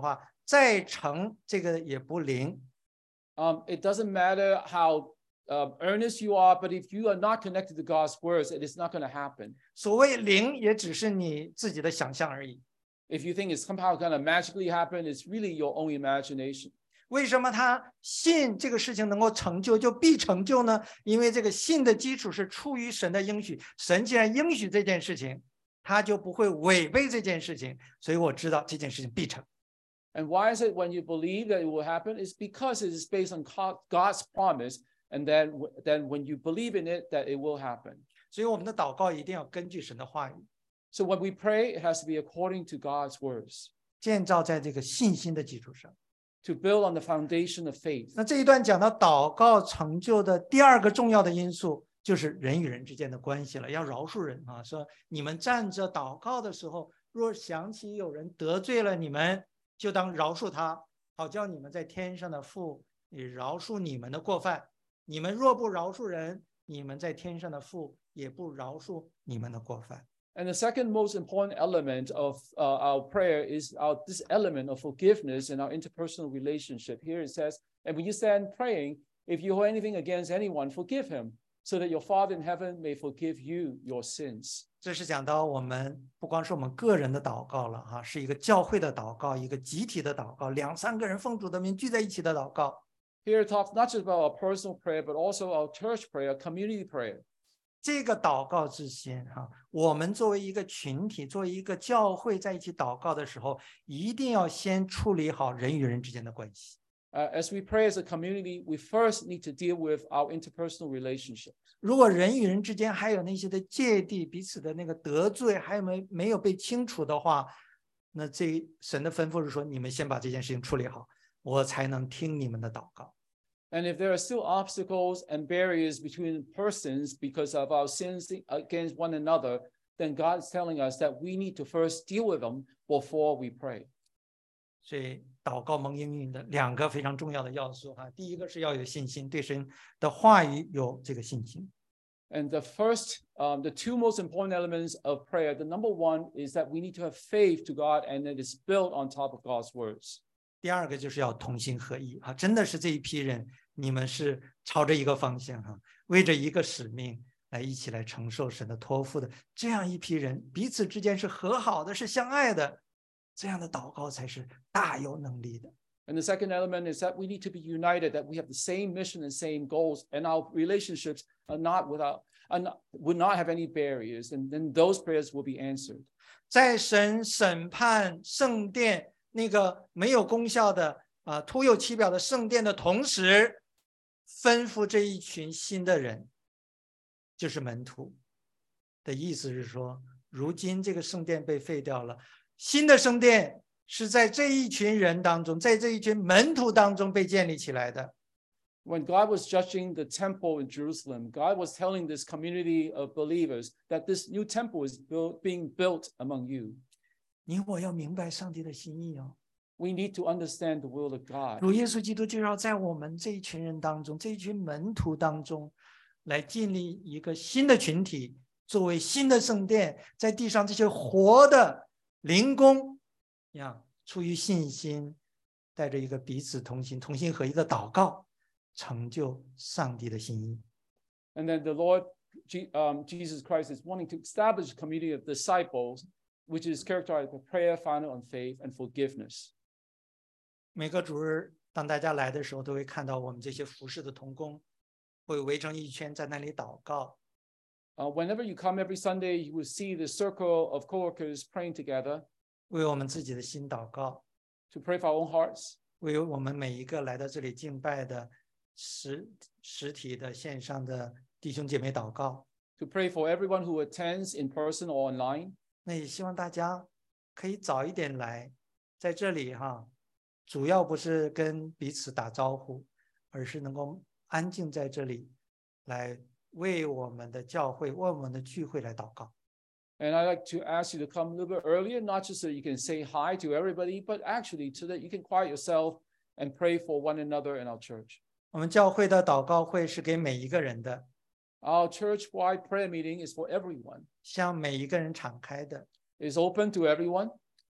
Speaker 1: 再成这个也不灵。
Speaker 2: Um, it doesn't matter how uh, earnest you are, but if you are not connected to God's words, it is not going to happen.
Speaker 1: 所谓灵，也只是你自己的想象而已。
Speaker 2: If you think it's somehow going to magically happen, it's really your own imagination.
Speaker 1: 为什么他信这个事情能够成就，就必成就呢？因为这个信的基础是出于神的应许，神既然应许这件事情，他就不会违背这件事情，所以我知道这件事情必成。
Speaker 2: And why is it when you believe that it will happen? It's because it is based on God's promise, and then, then when you believe in it, that it will happen.
Speaker 1: 所以我们的祷告一定要根据神的话语，
Speaker 2: So when we pray, it has to be according to God's words,
Speaker 1: 建造在这个信心的基础上。
Speaker 2: to build on the foundation of faith.
Speaker 1: 那这一段讲到祷告成就的第二个重要的因素，就是人与人之间的关系了，要饶恕人啊。说你们站着祷告的时候，若想起有人得罪了你们，就当饶恕他，好叫你们在天上的父也饶恕你们的过犯。你们若不饶恕人，你们在天上的父也不饶恕你们的过犯。
Speaker 2: And the second most important element of uh, our prayer is our, this element of forgiveness in our interpersonal relationship. Here it says, and when you stand praying, if you hold anything against anyone, forgive him, so that your Father in heaven may forgive you your sins.
Speaker 1: 这是讲到我们不光是我们个人的祷告了哈，是一个教会的祷告，一个集体的祷告，两三个人奉主的名聚在一起的祷告。
Speaker 2: Here it talks not just about our personal prayer, but also our church prayer, community prayer.
Speaker 1: 这个祷告之心哈，我们作为一个群体，作为一个教会在一起祷告的时候，一定要先处理好人与人之间的关系。
Speaker 2: Uh, as we pray as a community, we first need to deal with our interpersonal relationships.
Speaker 1: 如果人与人之间还有那些的芥蒂，彼此的那个得罪还没没有被清除的话，那这神的吩咐是说，你们先把这件事情处理好，我才能听你们的祷告。
Speaker 2: And if there are still obstacles and barriers between persons because of our sins against one another, then God is telling us that we need to first deal with them before we pray.
Speaker 1: 所以祷告蒙应允的两个非常重要的要素哈，第一个是要有信心，对神的话语有这个信心。
Speaker 2: And the first, um, the two most important elements of prayer, the number one is that we need to have faith to God, and it is built on top of God's words.
Speaker 1: 第二个就是要同心合意啊，真的是这一批人，你们是朝着一个方向哈，为着一个使命来一起来承受神的托付的，这样一批人彼此之间是和好的，是相爱的，这样的祷告才是大有能力的。
Speaker 2: And the second element is that we need to be united, that we have the same mission and same goals, and our relationships are not without, are not, would not have any barriers, and then those prayers will be answered.
Speaker 1: 在神审判圣殿那个没有功效的啊徒有其表的圣殿的同时，吩咐这一群新的人，就是门徒的意思是说，如今这个圣殿被废掉了，新的圣殿是在这一群人当中，在这一群门徒当中被建立起来的。
Speaker 2: When God was judging the temple in Jerusalem, God was telling this community of believers that this new temple is built, being built among you.
Speaker 1: 你我要明白上帝的心意哦。
Speaker 2: We need to understand the will of God.
Speaker 1: 主耶稣基督就要在我们这一群人当中，这一群门徒当中，来建立一个新的群体，作为新的圣殿，在地上这些活的灵工呀，出于信心，带着一个彼此同心、同心合一的祷告，成就上帝的心意。
Speaker 2: And then the Lord um, Jesus Christ is wanting to establish a community of disciples, which is characterized by prayer, founded on faith, and forgiveness.
Speaker 1: 每个主日，当大家来的时候，都会看到我们这些服侍的同工会围成一圈，在那里祷告。
Speaker 2: Uh, whenever you come every Sunday, you will see the circle of coworkers praying together
Speaker 1: 为我们自己的心祷告，
Speaker 2: to pray for our own hearts,
Speaker 1: 为我们每一个来到这里敬拜的实实体的线上的弟兄姐妹祷告。
Speaker 2: to pray for everyone who attends in person or online.
Speaker 1: 那也希望大家可以早一点来，在这里哈，主要不是跟彼此打招呼，而是能够安静在这里，来为我们的教会、为我们的聚会来祷告。
Speaker 2: And I'd like to ask you to come a little bit earlier, not just so you can say hi to everybody, but actually so that you can quiet yourself and pray for one another in our church.
Speaker 1: 我们教会的祷告会是给每一个人的，
Speaker 2: Our church-wide prayer meeting is for everyone.
Speaker 1: 向每一个人敞开的。
Speaker 2: It is open to everyone.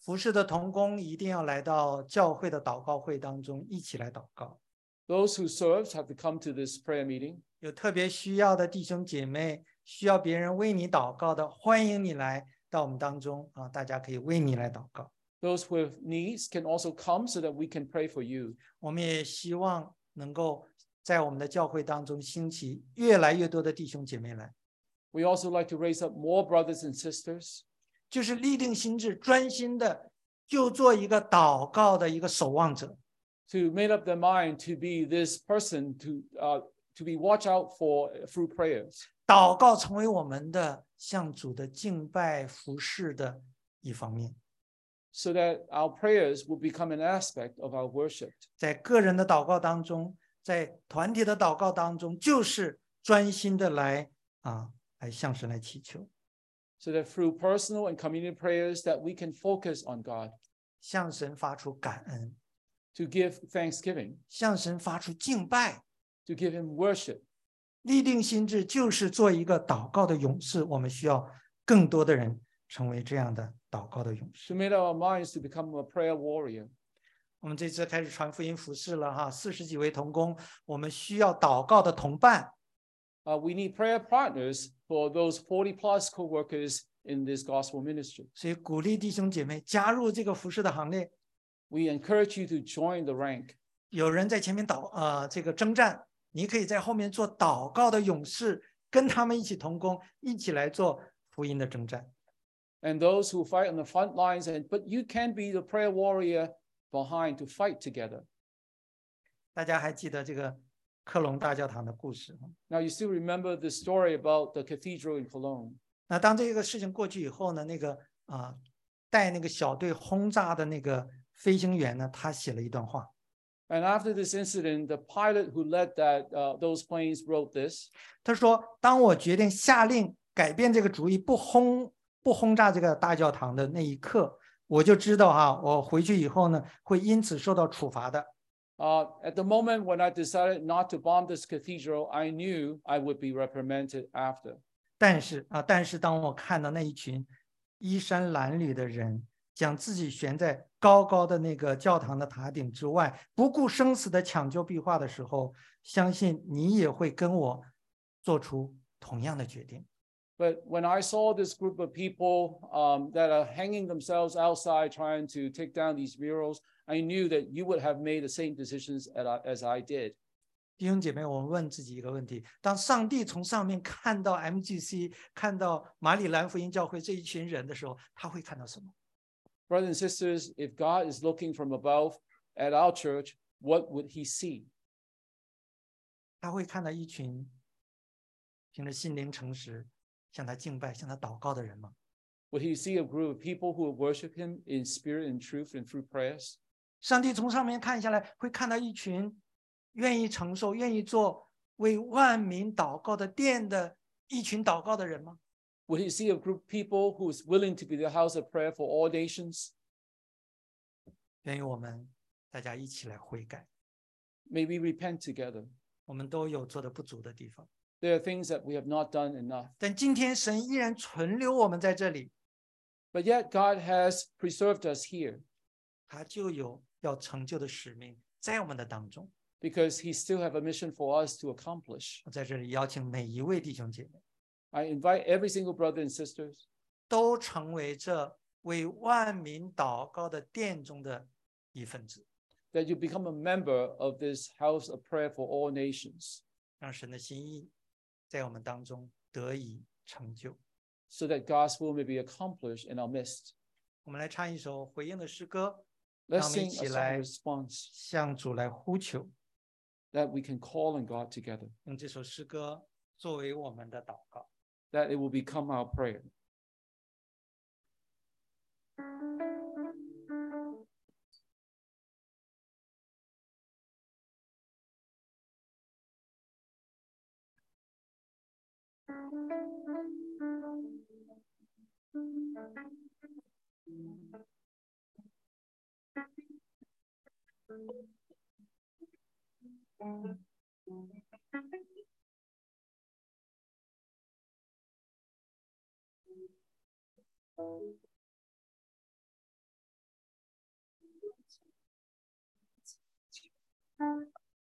Speaker 1: 服侍的同工一定要来到教会的祷告会当中一起来祷告。
Speaker 2: Those who serve have to come to this prayer meeting.
Speaker 1: 有特别需要的弟兄姐妹，需要别人为你祷告的，欢迎你来到我们当中啊！大家可以为你来祷告。
Speaker 2: Those with needs can also come so that we can pray for you.
Speaker 1: 我们也希望能够在我们的教会当中兴起越来越多的弟兄姐妹来，
Speaker 2: We also like to raise up more brothers and sisters
Speaker 1: 就是立定心志，专心的就做一个祷告的一个守望者。
Speaker 2: to make up their mind to be this person to uh, to be watch out for through prayers.
Speaker 1: 祷告成为我们的向主的敬拜服侍的一方面，
Speaker 2: So that our prayers will become an aspect of our worship.
Speaker 1: 在个人的祷告当中，在团体的祷告当中，就是专心的来啊，来向神来祈求，
Speaker 2: So that through personal and community prayers that we can focus on God,
Speaker 1: 向神发出感恩，
Speaker 2: to give thanksgiving,
Speaker 1: 向神发出敬拜，
Speaker 2: to give him worship.
Speaker 1: 立定心志就是做一个祷告的勇士。我们需要更多的人成为这样的祷告的勇士。
Speaker 2: To make up our minds to become a prayer warrior.
Speaker 1: 我们这次开始传福音服事了哈，四十几位同工，我们需要祷告的同伴。
Speaker 2: Uh, we need prayer partners for those forty plus co-workers in this gospel ministry.
Speaker 1: 所以鼓励弟兄姐妹加入这个服事的行列。
Speaker 2: We encourage you to join the rank.
Speaker 1: 有人在前面祷呃这个征战，你可以在后面做祷告的勇士，跟他们一起同工，一起来做福音的征战。
Speaker 2: And those who fight on the front lines, and but you can be the prayer warrior behind to fight together.
Speaker 1: 大家还记得这个科隆大教堂的故事吗？
Speaker 2: Now you still remember the story about the cathedral in Cologne.
Speaker 1: 那当这个事情过去以后呢，那个啊、带那个小队轰炸的那个飞行员呢，他写了一段话。
Speaker 2: And after this incident, the pilot who led that uh, those planes wrote this.
Speaker 1: 他说：“当我决定下令改变这个主意，不轰不轰炸这个大教堂的那一刻，我就知道哈、我回去以后呢，会因此受到处罚的。
Speaker 2: Uh, at the moment when I decided not to bomb this cathedral, I knew I would be reprimanded after.
Speaker 1: 但是啊，但是当我看到那一群衣衫褴褛的人将自己悬在高高的那个教堂的塔顶之外，不顾生死的抢救壁画的时候，相信你也会跟我做出同样的决定。”
Speaker 2: But when I saw this group of people um, that are hanging themselves outside trying to take down these murals, I knew that you would have made the same decisions as I did.
Speaker 1: 弟兄姐妹，我们问自己一个问题：当上帝从上面看到 M G C， 看到马里兰福音教会这一群人的时候，他会看到什么？
Speaker 2: Brothers and sisters, if God is looking from above at our church, what would he see?
Speaker 1: 他会看到一群凭着心灵诚实向他敬拜、向他祷告的人吗？
Speaker 2: Would he see a group of people who would worship him in spirit and truth and through prayers?
Speaker 1: 上帝从上面看下来，会看到一群愿意承受、愿意做为万民祷告的殿的一群祷告的人吗？
Speaker 2: Would he see a group of people who is willing to be the house of prayer for all nations?
Speaker 1: 愿意我们大家一起来悔改。
Speaker 2: May we repent together.
Speaker 1: 我们都有做的不足的地方，
Speaker 2: There are things that we have not done enough.
Speaker 1: 但今天神依然存留我们在这里，
Speaker 2: But yet God has preserved us here
Speaker 1: 他就有要成就的使命在我们的当中。
Speaker 2: because he still have a mission for us to accomplish.
Speaker 1: 我在这里邀请每一位弟兄姐妹，
Speaker 2: I invite every single brother and sisters
Speaker 1: 都成为这为万民祷告的殿中的一份子，
Speaker 2: that you become a member of this house of prayer for all nations,
Speaker 1: 让神的心意在我们当中得以成就。
Speaker 2: so that God's will may be accomplished in our midst.
Speaker 1: 我们来唱一首回应的诗歌，
Speaker 2: Let's
Speaker 1: 让我们一
Speaker 2: sing
Speaker 1: 起
Speaker 2: a song
Speaker 1: 来
Speaker 2: of response
Speaker 1: 向主来呼求，
Speaker 2: that we can call on God together,
Speaker 1: 用这首诗歌作为我们的祷告。
Speaker 2: that it will become our prayer.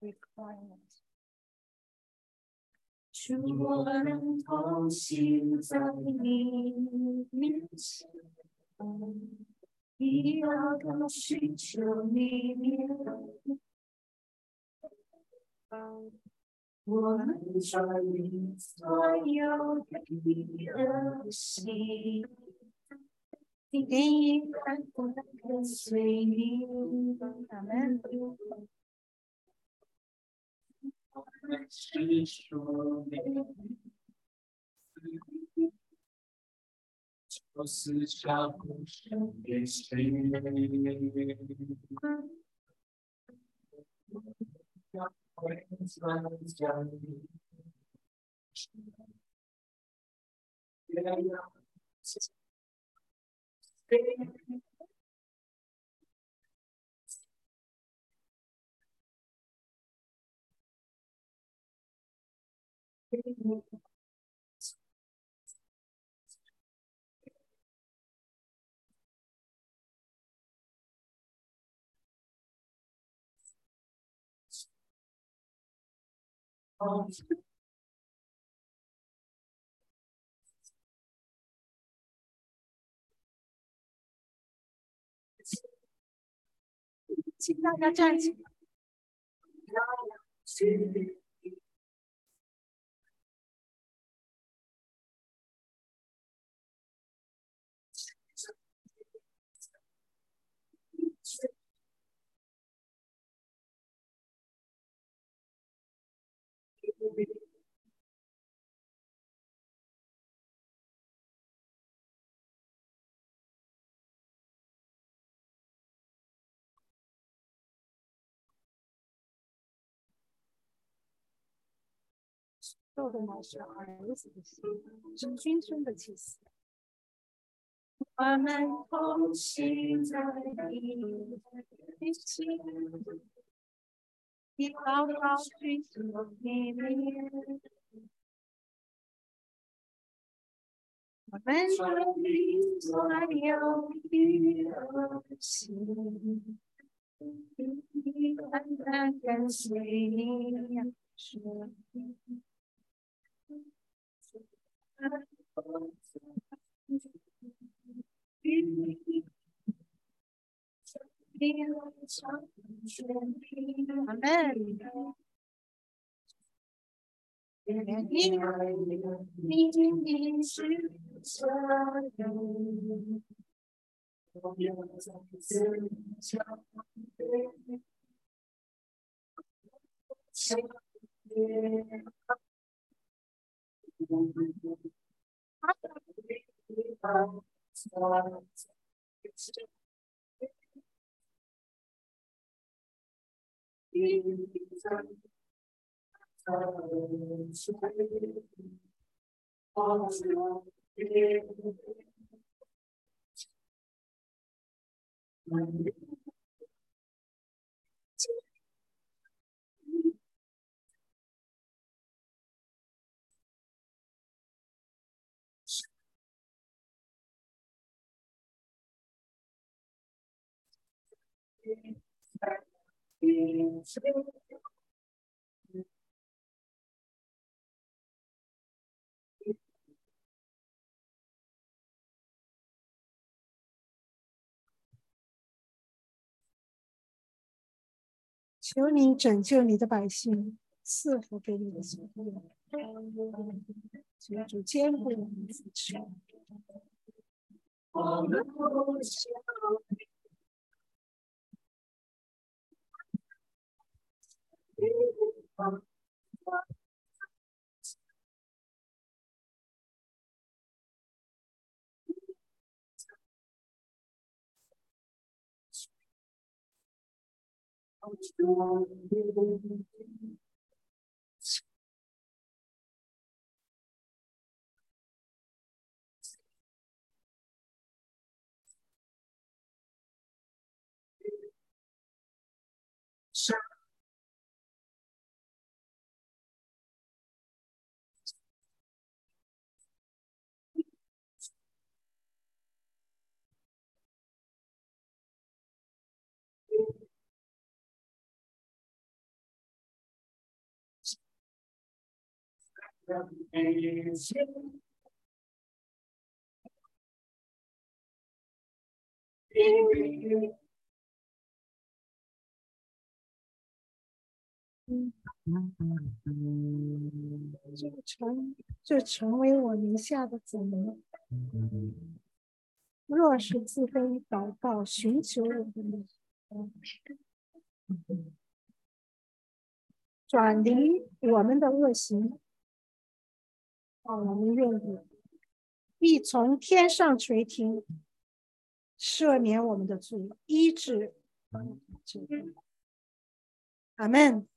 Speaker 3: requirements。主，我们同行在你面前，你要更寻求你面。我们专一所有的心，你依然不能跟随你。阿门。我们是说就是小故事给谁？会转角，月亮请大家站起来。受的乃是儿子的心，是君尊的祭司。我们同行在你面前，你好好寻求你面。我们专一所有的心，你单单跟随你。阿门。你你是所有，我要再次交给相约。求你拯救你的百姓，赐福给你的所有。求主坚固我们的扶持。我们不想就成就成为我名下的子民。若是自卑祷告，寻求我的名，转离我们的恶行，啊，我们愿意必从天上垂听，赦免我们的罪，医治。阿们。